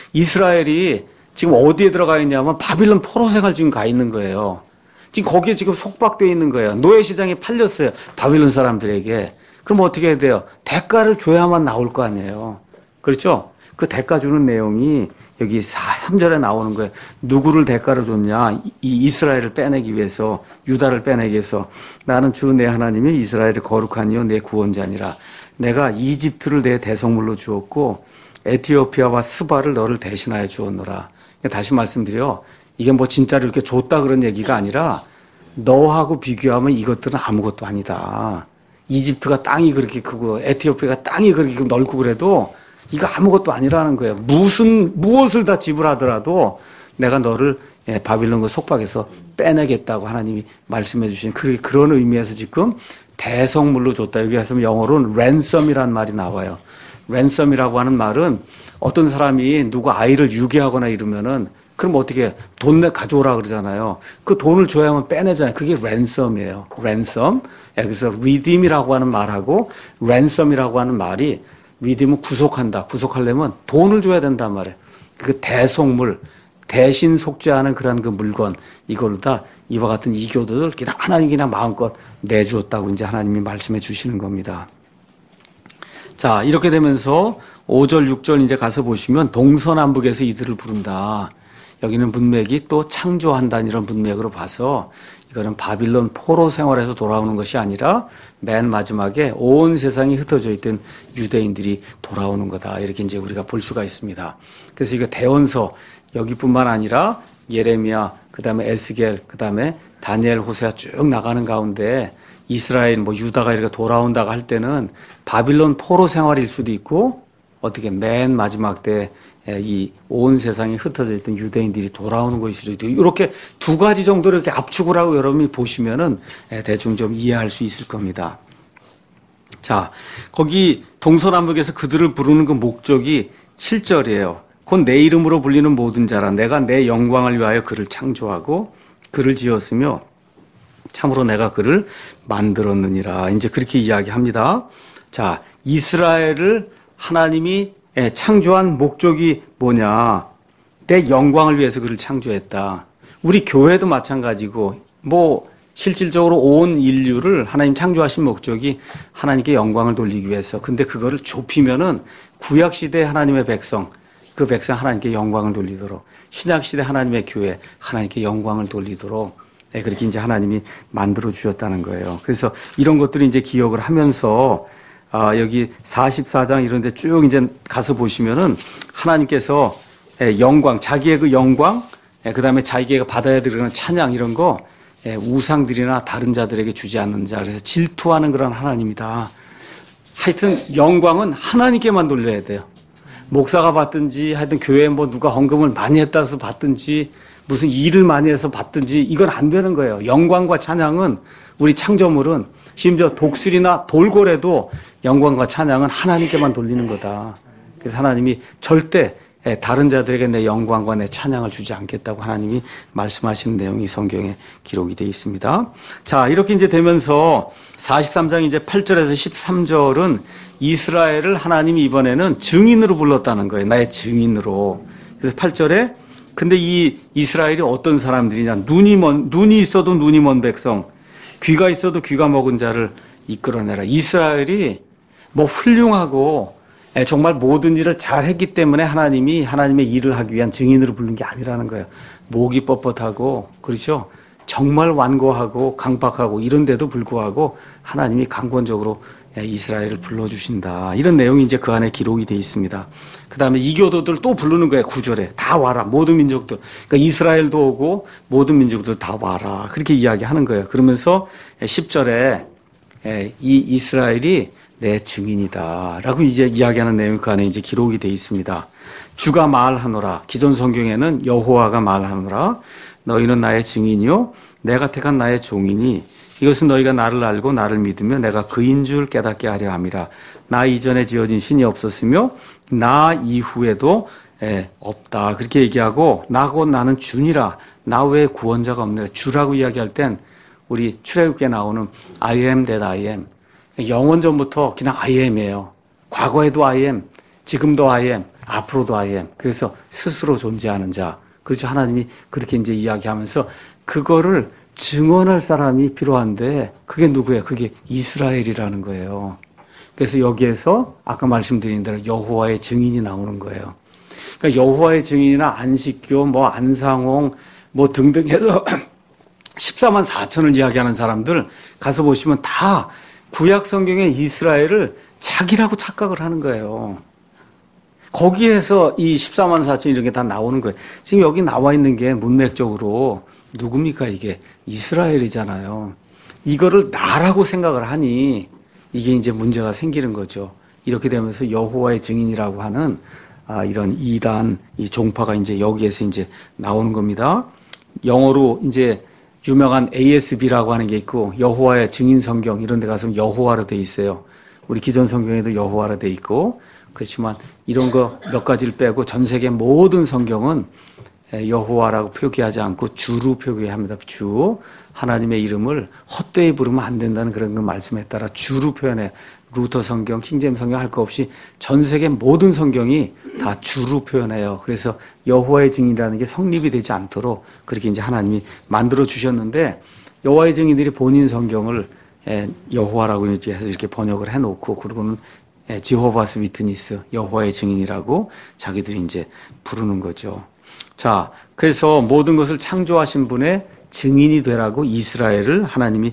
이스라엘이 지금 어디에 들어가 있냐면 바빌론 포로 생활 지금 가 있는 거예요. 지금 거기에 지금 속박되어 있는 거예요. 노예시장에 팔렸어요. 바빌론 사람들에게. 그럼 어떻게 해야 돼요? 대가를 줘야만 나올 거 아니에요. 그렇죠? 그 대가 주는 내용이 여기 삼 절에 나오는 거예요. 누구를 대가를 줬냐? 이 이스라엘을 빼내기 위해서, 유다를 빼내기 위해서. 나는 주 내 하나님이 이스라엘의 거룩하니요 내 구원자니라. 내가 이집트를 내 대성물로 주었고 에티오피아와 스바를 너를 대신하여 주었노라. 다시 말씀드려. 이게 뭐 진짜로 이렇게 줬다 그런 얘기가 아니라 너하고 비교하면 이것들은 아무것도 아니다. 이집트가 땅이 그렇게 크고 에티오피아가 땅이 그렇게 넓고 그래도 이거 아무것도 아니라는 거예요. 무슨 무엇을 다 지불하더라도 내가 너를 예, 바빌론 그 속박에서 빼내겠다고 하나님이 말씀해 주신 그, 그런 의미에서 지금 대성물로 줬다. 여기 가서 영어로는 랜섬이라는 말이 나와요. 랜섬이라고 하는 말은 어떤 사람이 누구 아이를 유괴하거나 이러면은 그럼 어떻게 돈 내 가져오라 그러잖아요. 그 돈을 줘야만 빼내잖아요. 그게 랜섬이에요. 랜섬. 예, 그래서 redeem이라고 하는 말하고 랜섬이라고 하는 말이 redeem은 구속한다. 구속하려면 돈을 줘야 된단 말이에요. 그 대속물, 대신 속죄하는 그런 그 물건 이걸로 다 이와 같은 이교도들 그냥 하나님 그냥 마음껏 내주었다고 이제 하나님이 말씀해 주시는 겁니다. 자, 이렇게 되면서 오 절, 육 절 이제 가서 보시면 동서남북에서 이들을 부른다. 여기는 문맥이 또 창조한다는 이런 문맥으로 봐서 이거는 바빌론 포로 생활에서 돌아오는 것이 아니라 맨 마지막에 온 세상이 흩어져 있던 유대인들이 돌아오는 거다. 이렇게 이제 우리가 볼 수가 있습니다. 그래서 이거 대원서 여기뿐만 아니라 예레미야, 그 다음에 에스겔, 그 다음에 다니엘, 호세아 쭉 나가는 가운데 이스라엘, 뭐 유다가 이렇게 돌아온다고 할 때는 바빌론 포로 생활일 수도 있고 어떻게 맨 마지막 때 이 온 세상에 흩어져 있던 유대인들이 돌아오는 것일 수도 있고 이렇게 두 가지 정도로 이렇게 압축을 하고 여러분이 보시면은 대충 좀 이해할 수 있을 겁니다. 자, 거기 동서남북에서 그들을 부르는 그 목적이 칠 절이에요. 곧 내 이름으로 불리는 모든 자라 내가 내 영광을 위하여 그를 창조하고 그를 지었으며 참으로 내가 그를 만들었느니라. 이제 그렇게 이야기합니다. 자, 이스라엘을 하나님이 창조한 목적이 뭐냐? 내 영광을 위해서 그를 창조했다. 우리 교회도 마찬가지고 뭐 실질적으로 온 인류를 하나님 창조하신 목적이 하나님께 영광을 돌리기 위해서. 근데 그거를 좁히면은 구약 시대 하나님의 백성, 그 백성 하나님께 영광을 돌리도록, 신약 시대 하나님의 교회 하나님께 영광을 돌리도록 그렇게 이제 하나님이 만들어 주셨다는 거예요. 그래서 이런 것들을 이제 기억을 하면서 아, 여기 사십사 장 이런 데 쭉 이제 가서 보시면은 하나님께서 영광, 자기의 그 영광, 그 다음에 자기가 받아야 되는 찬양 이런 거 우상들이나 다른 자들에게 주지 않는 자. 그래서 질투하는 그런 하나님이다. 하여튼 영광은 하나님께만 돌려야 돼요. 목사가 받든지 하여튼 교회에 뭐 누가 헌금을 많이 했다 해서 받든지 무슨 일을 많이 해서 받든지 이건 안 되는 거예요. 영광과 찬양은 우리 창조물은 심지어 독수리나 돌고래도 영광과 찬양은 하나님께만 돌리는 거다. 그래서 하나님이 절대 다른 자들에게 내 영광과 내 찬양을 주지 않겠다고 하나님이 말씀하시는 내용이 성경에 기록이 되어 있습니다. 자, 이렇게 이제 되면서 사십삼 장 이제 팔 절에서 십삼 절은 이스라엘을 하나님이 이번에는 증인으로 불렀다는 거예요. 나의 증인으로. 그래서 팔 절에 근데 이 이스라엘이 어떤 사람들이냐? 눈이 먼, 눈이 있어도 눈이 먼 백성, 귀가 있어도 귀가 먹은 자를 이끌어내라. 이스라엘이 뭐 훌륭하고 정말 모든 일을 잘 했기 때문에 하나님이 하나님의 일을 하기 위한 증인으로 부른 게 아니라는 거예요. 목이 뻣뻣하고, 그렇죠? 정말 완고하고 강박하고 이런데도 불구하고 하나님이 강권적으로 이스라엘을 불러주신다. 이런 내용이 이제 그 안에 기록이 되어 있습니다. 그 다음에 이교도들 또 부르는 거예요. 구 절에. 다 와라. 모든 민족들. 그러니까 이스라엘도 오고 모든 민족들 다 와라. 그렇게 이야기하는 거예요. 그러면서 십 절에 이 이스라엘이 내 증인이다. 라고 이제 이야기하는 내용이 그 안에 이제 기록이 되어 있습니다. 주가 말하노라. 기존 성경에는 여호와가 말하노라. 너희는 나의 증인이요. 내가 택한 나의 종이니 이것은 너희가 나를 알고 나를 믿으며 내가 그인 줄 깨닫게 하려 함이라. 나 이전에 지어진 신이 없었으며 나 이후에도 에, 없다. 그렇게 얘기하고 나고 나는 주니라. 나 외에 구원자가 없네. 주라고 이야기할 땐 우리 출애굽기에 나오는 I am that I am. 영원전부터 그냥 I am이에요. 과거에도 I am, 지금도 I am, 앞으로도 I am. 그래서 스스로 존재하는 자. 그렇죠. 하나님이 그렇게 이제 이야기하면서 그거를 증언할 사람이 필요한데 그게 누구예요? 그게 이스라엘이라는 거예요. 그래서 여기에서 아까 말씀드린 대로 여호와의 증인이 나오는 거예요. 그러니까 여호와의 증인이나 안식교, 뭐 안상홍, 뭐 등등 해서 십사만 사천을 이야기하는 사람들 가서 보시면 다 구약 성경의 이스라엘을 자기라고 착각을 하는 거예요. 거기에서 이 십사만 사천 이런 게 다 나오는 거예요. 지금 여기 나와 있는 게 문맥적으로 누굽니까? 이게 이스라엘이잖아요. 이거를 나라고 생각을 하니 이게 이제 문제가 생기는 거죠. 이렇게 되면서 여호와의 증인이라고 하는 아, 이런 이단, 이 종파가 이제 여기에서 이제 나오는 겁니다. 영어로 이제 유명한 에이에스비라고 하는 게 있고 여호와의 증인 성경 이런 데 가서 여호와로 돼 있어요. 우리 기존 성경에도 여호와로 돼 있고 그렇지만 이런 거 몇 가지를 빼고 전 세계 모든 성경은 여호와라고 표기하지 않고 주로 표기합니다. 주. 하나님의 이름을 헛되이 부르면 안 된다는 그런 그 말씀에 따라 주로 표현해. 루터 성경, 킹제임 성경 할 거 없이 전 세계 모든 성경이 다 주로 표현해요. 그래서 여호와의 증인이라는 게 성립이 되지 않도록 그렇게 이제 하나님이 만들어 주셨는데 여호와의 증인들이 본인 성경을 여호와라고 이제 해서 이렇게 번역을 해 놓고 그러고는 지호바스 위트니스, 여호와의 증인이라고 자기들이 이제 부르는 거죠. 자, 그래서 모든 것을 창조하신 분의 증인이 되라고 이스라엘을 하나님이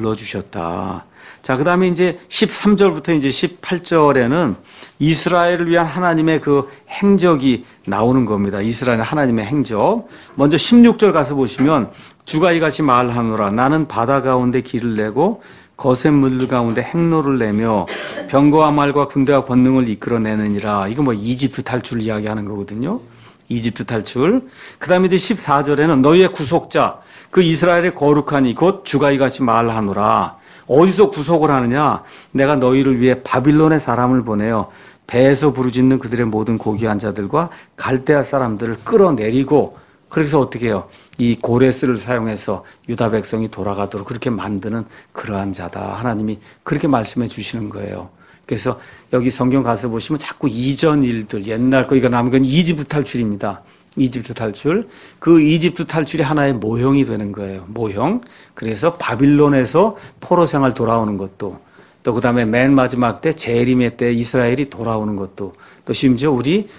불러주셨다. 자, 그 다음에 이제 십삼 절부터 이제 십팔 절에는 이스라엘을 위한 하나님의 그 행적이 나오는 겁니다. 이스라엘 하나님의 행적. 먼저 십육 절 가서 보시면 주가 이같이 말하노라. 나는 바다 가운데 길을 내고 거센 물들 가운데 행로를 내며 병거와 말과 군대와 권능을 이끌어내느니라. 이거 뭐 이집트 탈출 이야기하는 거거든요. 이집트 탈출. 그 다음에 이제 십사 절에는 너희의 구속자, 그 이스라엘의 거룩하니 곧 주가 이같이 말하노라. 어디서 구속을 하느냐? 내가 너희를 위해 바빌론의 사람을 보내어 배에서 부르짖는 그들의 모든 고귀한 자들과 갈대아 사람들을 끌어내리고, 그래서 어떻게 해요? 이 고레스를 사용해서 유다 백성이 돌아가도록 그렇게 만드는 그러한 자다. 하나님이 그렇게 말씀해 주시는 거예요. 그래서 여기 성경 가서 보시면 자꾸 이전 일들, 옛날 거 이거 남은 건 이집트 탈출입니다. 이집트 탈출. 그 이집트 탈출이 하나의 모형이 되는 거예요. 모형. 그래서 바빌론에서 포로 생활 돌아오는 것도, 또 그 다음에 맨 마지막 때 재림의 때 이스라엘이 돌아오는 것도, 또 심지어 우리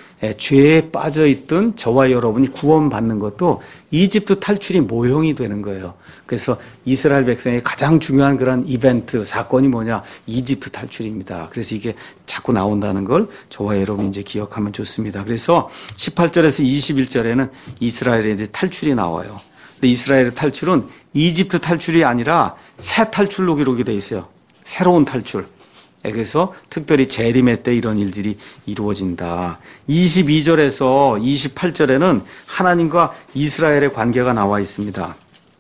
죄에 빠져있던 저와 여러분이 구원받는 것도 이집트 탈출이 모형이 되는 거예요. 그래서 이스라엘 백성의 가장 중요한 그런 이벤트, 사건이 뭐냐? 이집트 탈출입니다. 그래서 이게 자꾸 나온다는 걸 저와 여러분이 이제 기억하면 좋습니다. 그래서 십팔 절에서 이십일 절에는 이스라엘에 이제 탈출이 나와요. 근데 이스라엘의 탈출은 이집트 탈출이 아니라 새 탈출로 기록이 되어 있어요. 새로운 탈출. 그래서 특별히 재림의 때 이런 일들이 이루어진다. 이십이 절에서 이십팔 절에는 하나님과 이스라엘의 관계가 나와 있습니다.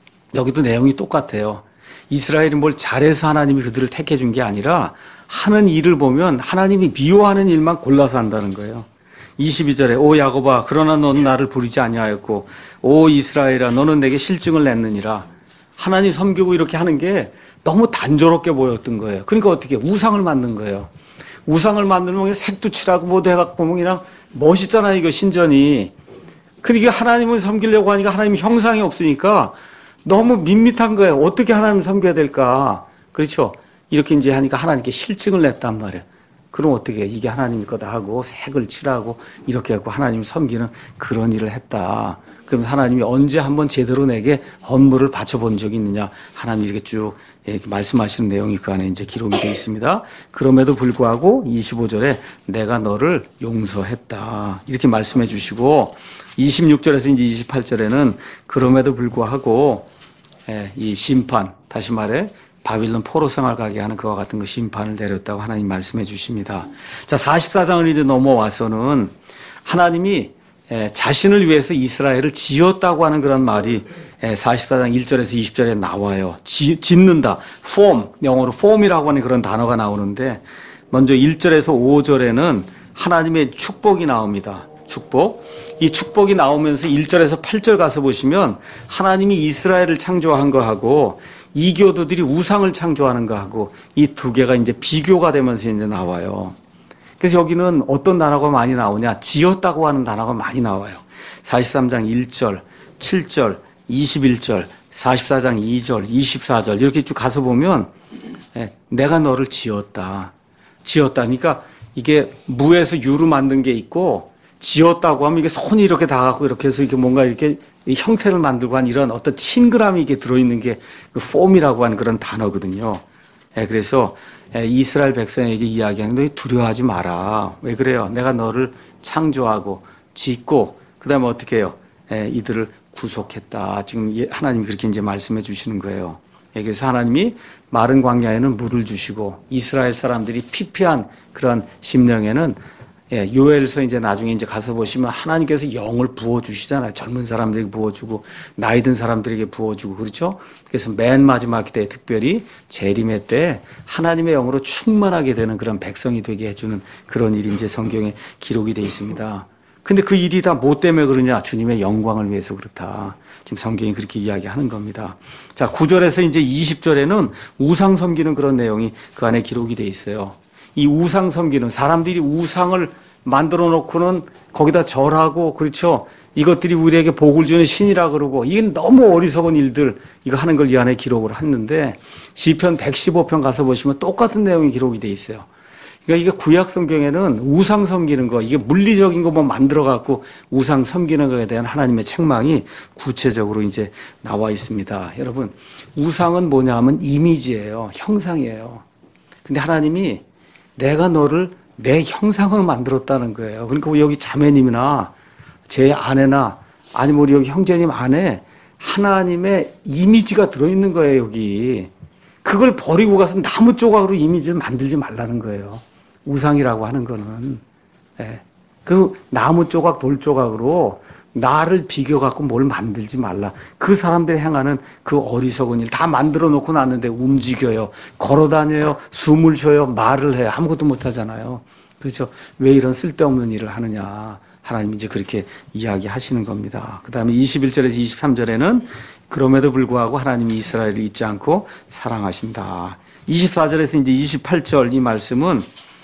여기도 내용이 똑같아요. 이스라엘이 뭘 잘해서 하나님이 그들을 택해 준 게 아니라 하는 일을 보면 하나님이 미워하는 일만 골라서 한다는 거예요. 이십이 절에 오 야곱아 그러나 너는 나를 부르지 아니하였고 오 이스라엘아 너는 내게 실증을 냈느니라. 하나님 섬기고 이렇게 하는 게 너무 단조롭게 보였던 거예요. 그러니까 어떻게 우상을 만든 거예요. 우상을 만들면 색도 칠하고 뭐도 해갖고 보면 그냥 멋있잖아요. 이거 신전이. 그러니까 하나님을 섬기려고 하니까 하나님 형상이 없으니까 너무 밋밋한 거예요. 어떻게 하나님을 섬겨야 될까. 그렇죠. 이렇게 이제 하니까 하나님께 실증을 냈단 말이에요. 그럼 어떻게 이게 하나님 거다 하고 색을 칠하고 이렇게 하고 하나님을 섬기는 그런 일을 했다. 그럼 하나님이 언제 한번 제대로 내게 헌물을 바쳐본 적이 있느냐. 하나님이 이렇게 쭉 이렇게 말씀하시는 내용이 그 안에 이제 기록이 되어 있습니다. 그럼에도 불구하고 이십오 절에 내가 너를 용서했다. 이렇게 말씀해 주시고 이십육 절에서 이제 이십팔 절에는 그럼에도 불구하고 이 심판, 다시 말해 바빌론 포로 생활 가게 하는 그와 같은 그 심판을 내렸다고 하나님 말씀해 주십니다. 자, 사십사 장을 이제 넘어와서는 하나님이 자신을 위해서 이스라엘을 지었다고 하는 그런 말이 사십사 장 일 절에서 이십 절에 나와요. 지, 짓는다. form, 영어로 form이라고 하는 그런 단어가 나오는데 먼저 일 절에서 오 절에는 하나님의 축복이 나옵니다. 축복. 이 축복이 나오면서 일 절에서 팔 절 가서 보시면 하나님이 이스라엘을 창조한 거하고 이교도들이 우상을 창조하는 거하고 이 두 개가 이제 비교가 되면서 이제 나와요. 그래서 여기는 어떤 단어가 많이 나오냐? 지었다고 하는 단어가 많이 나와요. 사십삼 장 일 절, 칠 절, 이십일 절, 사십사 장 이 절, 이십사 절 이렇게 쭉 가서 보면 내가 너를 지었다. 지었다니까 이게 무에서 유로 만든 게 있고 지었다고 하면 이게 손이 이렇게 닿고 이렇게 해서 이렇게 뭔가 이렇게 형태를 만들고 한 이런 어떤 친근함이 이게 들어있는 게 그 폼이라고 하는 그런 단어거든요. 그래서 이스라엘 백성에게 이야기하는 너 두려워하지 마라. 왜 그래요? 내가 너를 창조하고 짓고 그 다음에 어떻게 해요? 이들을 구속했다. 지금 하나님이 그렇게 이제 말씀해 주시는 거예요. 그래서 하나님이 마른 광야에는 물을 주시고 이스라엘 사람들이 피폐한 그런 심령에는 예, 요엘서 이제 나중에 이제 가서 보시면 하나님께서 영을 부어주시잖아요. 젊은 사람들에게 부어주고, 나이 든 사람들에게 부어주고, 그렇죠? 그래서 맨 마지막 때 특별히 재림의 때 하나님의 영으로 충만하게 되는 그런 백성이 되게 해주는 그런 일이 이제 성경에 기록이 되어 있습니다. 근데 그 일이 다 뭐 때문에 그러냐? 주님의 영광을 위해서 그렇다. 지금 성경이 그렇게 이야기하는 겁니다. 자, 구 절에서 이제 이십 절에는 우상 섬기는 그런 내용이 그 안에 기록이 되어 있어요. 이 우상 섬기는 사람들이 우상을 만들어 놓고는 거기다 절하고 그렇죠. 이것들이 우리에게 복을 주는 신이라 그러고 이건 너무 어리석은 일들 이거 하는 걸 이 안에 기록을 했는데 시편 백십오 편 가서 보시면 똑같은 내용이 기록이 돼 있어요. 그러니까 이게 구약 성경에는 우상 섬기는 거, 이게 물리적인 거 뭐 만들어 갖고 우상 섬기는 거에 대한 하나님의 책망이 구체적으로 이제 나와 있습니다. 여러분, 우상은 뭐냐면 이미지예요. 형상이에요. 근데 하나님이 내가 너를 내 형상으로 만들었다는 거예요. 그러니까 여기 자매님이나 제 아내나 아니면 우리 여기 형제님 안에 하나님의 이미지가 들어있는 거예요, 여기. 그걸 버리고 가서 나무 조각으로 이미지를 만들지 말라는 거예요. 우상이라고 하는 거는. 예. 그 나무 조각, 돌 조각으로 나를 비교갖고 뭘 만들지 말라. 그 사람들이 행하는 그 어리석은 일 다 만들어 놓고 났는데 움직여요. 걸어 다녀요. 숨을 쉬어요. 말을 해요. 아무것도 못 하잖아요. 그렇죠. 왜 이런 쓸데없는 일을 하느냐. 하나님 이제 그렇게 이야기하시는 겁니다. 그 다음에 이십일 절에서 이십삼 절에는 그럼에도 불구하고 하나님이 이스라엘을 잊지 않고 사랑하신다. 이십사 절에서 이제 이십팔 절 이 말씀은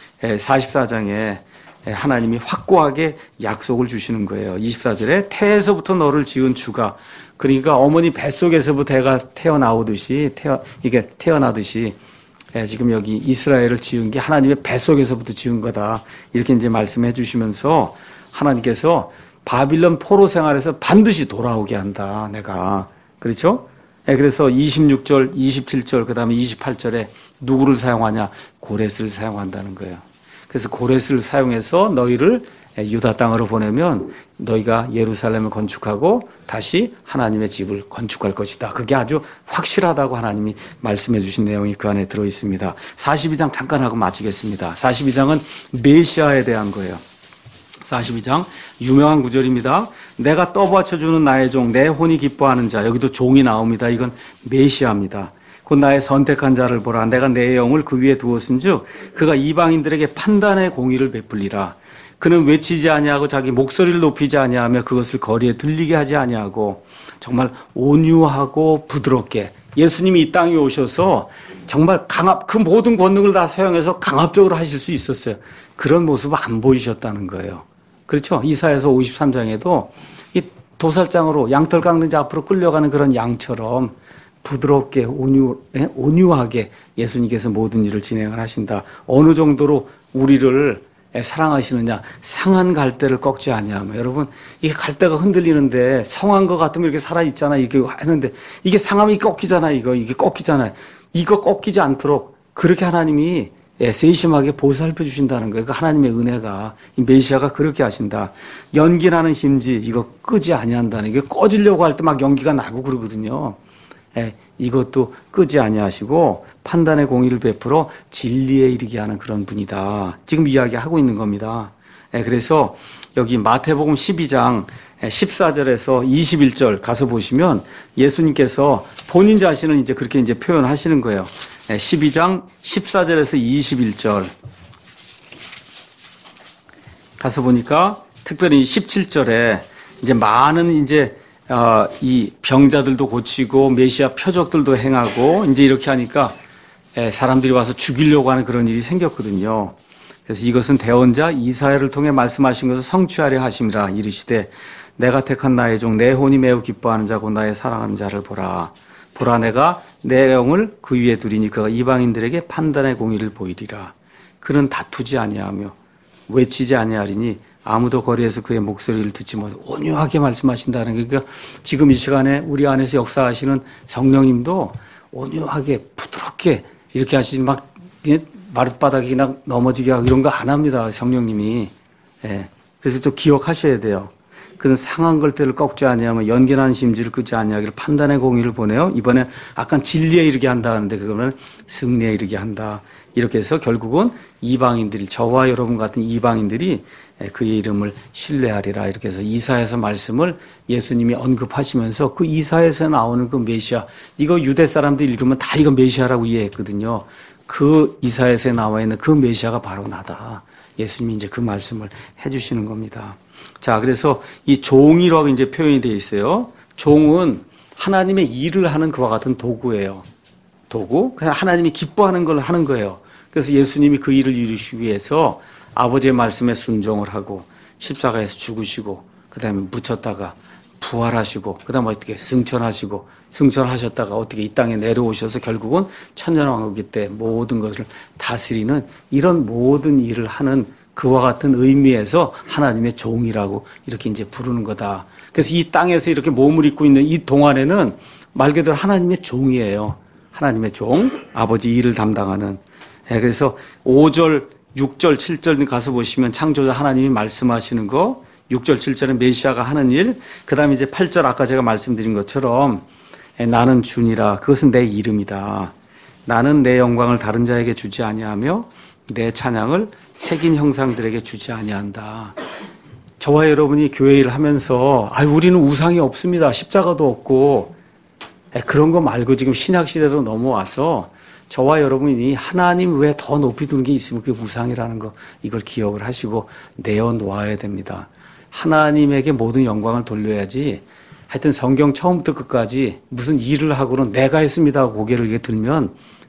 사십사 장에 하나님이 확고하게 약속을 주시는 거예요. 이십사 절에 태에서부터 너를 지은 주가, 그러니까 어머니 뱃속에서부터 애가 태어나오듯이 태어 이게 태어나듯이 지금 여기 이스라엘을 지은 게 하나님의 뱃속에서부터 지은 거다. 이렇게 이제 말씀해 주시면서 하나님께서 바빌론 포로 생활에서 반드시 돌아오게 한다. 내가. 그렇죠? 그래서 이십육 절, 이십칠 절, 그 다음에 이십팔 절에 누구를 사용하냐? 고레스를 사용한다는 거예요. 그래서 고레스를 사용해서 너희를 유다 땅으로 보내면 너희가 예루살렘을 건축하고 다시 하나님의 집을 건축할 것이다. 그게 아주 확실하다고 하나님이 말씀해 주신 내용이 그 안에 들어 있습니다. 사십이 장 잠깐 하고 마치겠습니다. 사십이 장은 메시아에 대한 거예요. 사십이 장 유명한 구절입니다. 내가 떠받쳐주는 나의 종, 내 혼이 기뻐하는 자. 여기도 종이 나옵니다. 이건 메시아입니다. 곧 나의 선택한 자를 보라. 내가 내 영을 그 위에 두었은즉 그가 이방인들에게 판단의 공의를 베풀리라. 그는 외치지 아니하고 자기 목소리를 높이지 아니하며 그것을 거리에 들리게 하지 아니하고 정말 온유하고 부드럽게, 예수님이 이 땅에 오셔서 정말 강압, 그 모든 권능을 다 사용해서 강압적으로 하실 수 있었어요. 그런 모습을 안 보이셨다는 거예요. 그렇죠? 이사야서 오십삼 장에도 이 도살장으로 양털 깎는 자 앞으로 끌려가는 그런 양처럼 부드럽게 온유, 온유하게 예수님께서 모든 일을 진행을 하신다. 어느 정도로 우리를 사랑하시느냐. 상한 갈대를 꺾지 아니하며. 여러분, 이게 갈대가 흔들리는데 성한 것 같으면 이렇게 살아있잖아. 이게 하는데 이게 상하면 꺾이잖아. 이거 이게 꺾이잖아요. 이거 꺾이지 않도록 그렇게 하나님이 세심하게 보살펴 주신다는 거예요. 그 하나님의 은혜가, 이 메시아가 그렇게 하신다. 연기나는 심지 이거 끄지 아니한다는, 이게 꺼지려고 할 때 막 연기가 나고 그러거든요. 예, 이것도 끄지 아니하시고 판단의 공의를 베풀어 진리에 이르게 하는 그런 분이다. 지금 이야기하고 있는 겁니다. 예, 그래서 여기 마태복음 십이 장 십사 절에서 이십일 절 가서 보시면 예수님께서 본인 자신을 이제 그렇게 이제 표현하시는 거예요. 예, 십이 장 십사 절에서 이십일 절 가서 보니까 특별히 십칠 절에 이제 많은 이제 어, 이 병자들도 고치고 메시아 표적들도 행하고 이제 이렇게 하니까 에, 사람들이 와서 죽이려고 하는 그런 일이 생겼거든요. 그래서 이것은 대언자 이사야를 통해 말씀하신 것을 성취하려 하심이라. 이르시되 내가 택한 나의 종 내 혼이 매우 기뻐하는 자고 나의 사랑하는 자를 보라. 보라, 내가 내 영을 그 위에 두리니 그가 이방인들에게 판단의 공의를 보이리라. 그는 다투지 아니하며 외치지 아니하리니 아무도 거리에서 그의 목소리를 듣지 못하고 온유하게 말씀하신다는 게, 그러니까 지금 이 시간에 우리 안에서 역사하시는 성령님도 온유하게 부드럽게 이렇게 하시지 막 마룻바닥에 그냥 넘어지게 하고 이런 거 안 합니다. 성령님이. 예. 그래서 또 기억하셔야 돼요. 그는 상한 걸때를 꺾지 아니하며 연기나는 심지를 끄지 아니하기를 판단의 공의를 보내요. 이번에 아까 진리에 이르게 한다는데 그거는 승리에 이르게 한다. 이렇게 해서 결국은 이방인들이, 저와 여러분 같은 이방인들이 그의 이름을 신뢰하리라. 이렇게 해서 이사야서 말씀을 예수님이 언급하시면서 그 이사야에서 나오는 그 메시아, 이거 유대 사람들 읽으면 다 이거 메시아라고 이해했거든요. 그 이사야서에 나와 있는 그 메시아가 바로 나다. 예수님이 이제 그 말씀을 해주시는 겁니다. 자, 그래서 이 종이라고 이제 표현이 되어 있어요. 종은 하나님의 일을 하는 그와 같은 도구예요. 도구? 그냥 하나님이 기뻐하는 걸 하는 거예요. 그래서 예수님이 그 일을 이루시기 위해서 아버지의 말씀에 순종을 하고 십자가에서 죽으시고 그 다음에 묻혔다가 부활하시고 그다음 어떻게 승천하시고 승천하셨다가 어떻게 이 땅에 내려오셔서 결국은 천년왕국기 때 모든 것을 다스리는 이런 모든 일을 하는 그와 같은 의미에서 하나님의 종이라고 이렇게 이제 부르는 거다. 그래서 이 땅에서 이렇게 몸을 입고 있는 이 동안에는 말 그대로 하나님의 종이에요. 하나님의 종, 아버지 일을 담당하는. 그래서 오 절, 육 절, 칠 절 가서 보시면 창조자 하나님이 말씀하시는 거, 육 절, 칠 절은 메시아가 하는 일, 그 다음에 이제 팔 절 아까 제가 말씀드린 것처럼 나는 주니라, 그것은 내 이름이다. 나는 내 영광을 다른 자에게 주지 아니하며 내 찬양을 새긴 형상들에게 주지 아니한다. 저와 여러분이 교회 일을 하면서 아, 우리는 우상이 없습니다. 십자가도 없고 그런 거 말고 지금 신약 시대로 넘어와서 저와 여러분이 하나님 외에 더 높이 두는 게 있으면 그게 우상이라는 거 이걸 기억을 하시고 내어놓아야 됩니다. 하나님에게 모든 영광을 돌려야지. 하여튼 성경 처음부터 끝까지 무슨 일을 하고는 내가 했습니다 하고 고개를 이렇게 들면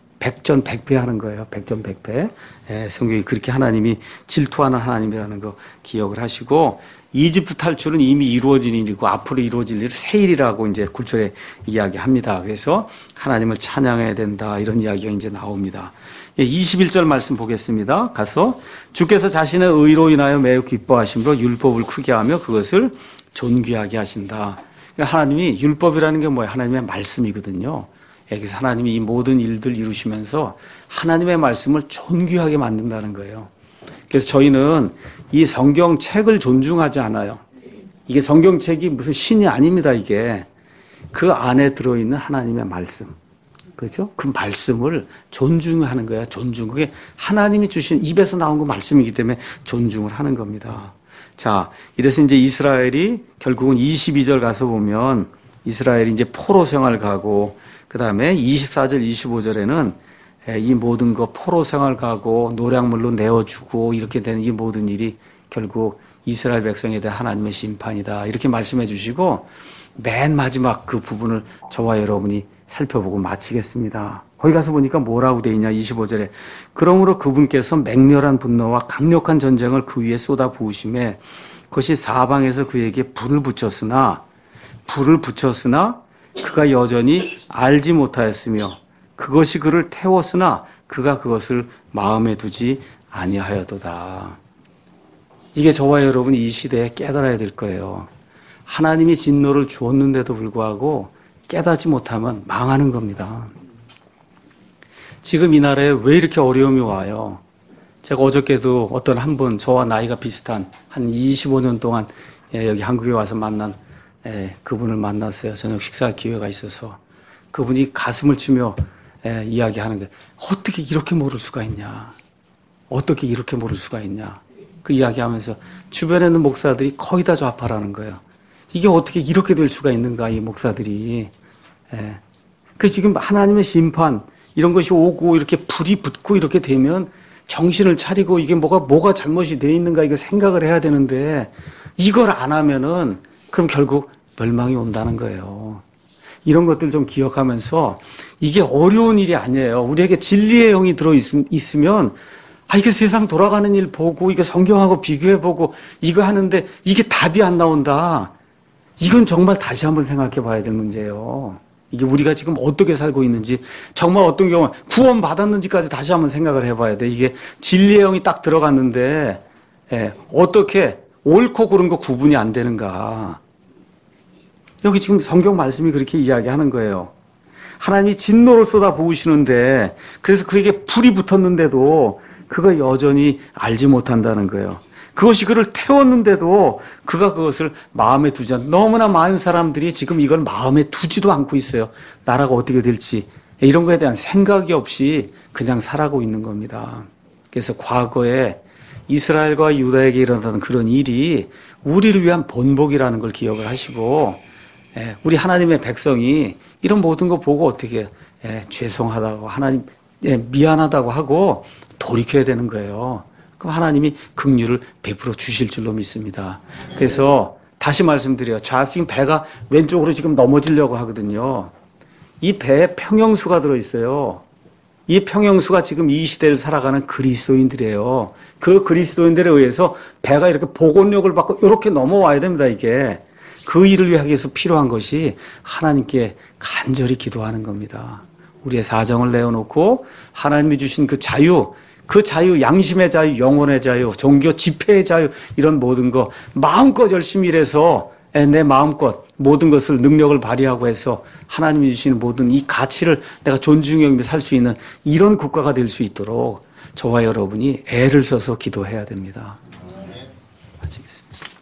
백전백패 하는 거예요. 백전백패. 예, 성경이 그렇게 하나님이 질투하는 하나님이라는 거 기억을 하시고 이집트 탈출은 이미 이루어진 일이고 앞으로 이루어질 일을 새 일이라고 이제 구절에 이야기합니다. 그래서 하나님을 찬양해야 된다 이런 이야기가 이제 나옵니다. 예, 이십일 절 말씀 보겠습니다. 가서 주께서 자신의 의로 인하여 매우 기뻐하심으로 율법을 크게 하며 그것을 존귀하게 하신다. 그러니까 하나님이 율법이라는 게 뭐예요? 하나님의 말씀이거든요. 여기서 하나님이 이 모든 일들 이루시면서 하나님의 말씀을 존귀하게 만든다는 거예요. 그래서 저희는 이 성경책을 존중하지 않아요. 이게 성경책이 무슨 신이 아닙니다, 이게. 그 안에 들어있는 하나님의 말씀. 그렇죠? 그 말씀을 존중하는 거야, 존중. 그게 하나님이 주신 입에서 나온 거 말씀이기 때문에 존중을 하는 겁니다. 자, 이래서 이제 이스라엘이 결국은 이십이 절 가서 보면 이스라엘이 이제 포로 생활 가고 그 다음에 이십사 절, 이십오 절에는 이 모든 거 포로 생활 가고 노략물로 내어주고 이렇게 되는 이 모든 일이 결국 이스라엘 백성에 대한 하나님의 심판이다. 이렇게 말씀해 주시고 맨 마지막 그 부분을 저와 여러분이 살펴보고 마치겠습니다. 거기 가서 보니까 뭐라고 돼 있냐, 이십오 절에. 그러므로 그분께서 맹렬한 분노와 강력한 전쟁을 그 위에 쏟아 부으심에 그것이 사방에서 그에게 불을 붙였으나 불을 붙였으나 그가 여전히 알지 못하였으며 그것이 그를 태웠으나 그가 그것을 마음에 두지 아니하여도다. 이게 저와 여러분이 이 시대에 깨달아야 될 거예요. 하나님이 진노를 주었는데도 불구하고 깨닫지 못하면 망하는 겁니다. 지금 이 나라에 왜 이렇게 어려움이 와요? 제가 어저께도 어떤 한 분, 저와 나이가 비슷한 한 이십오 년 동안 여기 한국에 와서 만난 그분을 만났어요. 저녁 식사할 기회가 있어서. 그분이 가슴을 치며 이야기하는 게 어떻게 이렇게 모를 수가 있냐. 어떻게 이렇게 모를 수가 있냐. 그 이야기하면서 주변에 있는 목사들이 거의 다 좌파라는 거예요. 이게 어떻게 이렇게 될 수가 있는가, 이 목사들이. 예. 그 지금 하나님의 심판, 이런 것이 오고 이렇게 불이 붙고 이렇게 되면 정신을 차리고 이게 뭐가, 뭐가 잘못이 되어 있는가 이거 생각을 해야 되는데 이걸 안 하면은 그럼 결국 멸망이 온다는 거예요. 이런 것들 좀 기억하면서 이게 어려운 일이 아니에요. 우리에게 진리의 영이 들어 있으면 아, 이게 세상 돌아가는 일 보고 이거 성경하고 비교해보고 이거 하는데 이게 답이 안 나온다. 이건 정말 다시 한번 생각해 봐야 될 문제예요. 이게 우리가 지금 어떻게 살고 있는지, 정말 어떤 경우 구원 받았는지까지 다시 한번 생각을 해봐야 돼. 이게 진리의 영이 딱 들어갔는데 예, 어떻게 옳고 그른 거 구분이 안 되는가. 여기 지금 성경 말씀이 그렇게 이야기하는 거예요. 하나님이 진노를 쏟아 부으시는데 그래서 그에게 불이 붙었는데도 그가 여전히 알지 못한다는 거예요. 그것이 그를 태웠는데도 그가 그것을 마음에 두지 않는, 너무나 많은 사람들이 지금 이걸 마음에 두지도 않고 있어요. 나라가 어떻게 될지 이런 거에 대한 생각이 없이 그냥 살아가고 있는 겁니다. 그래서 과거에 이스라엘과 유다에게 일어나던 그런 일이 우리를 위한 본복이라는 걸 기억을 하시고 우리 하나님의 백성이 이런 모든 거 보고 어떻게 죄송하다고 하나님 미안하다고 하고 돌이켜야 되는 거예요. 그럼 하나님이 긍휼을 베풀어 주실 줄로 믿습니다. 그래서 다시 말씀드려요. 좌 지금 배가 왼쪽으로 지금 넘어지려고 하거든요. 이 배에 평형수가 들어있어요. 이 평형수가 지금 이 시대를 살아가는 그리스도인들이에요. 그 그리스도인들에 의해서 배가 이렇게 복원력을 받고 이렇게 넘어와야 됩니다, 이게. 그 일을 위하기 위해서 필요한 것이 하나님께 간절히 기도하는 겁니다. 우리의 사정을 내어놓고 하나님이 주신 그 자유, 그 자유, 양심의 자유, 영혼의 자유, 종교 집회의 자유, 이런 모든 거 마음껏 열심히 일해서 내 마음껏 모든 것을 능력을 발휘하고 해서 하나님이 주시는 모든 이 가치를 내가 존중히 여기며 살 수 있는 이런 국가가 될 수 있도록 저와 여러분이 애를 써서 기도해야 됩니다.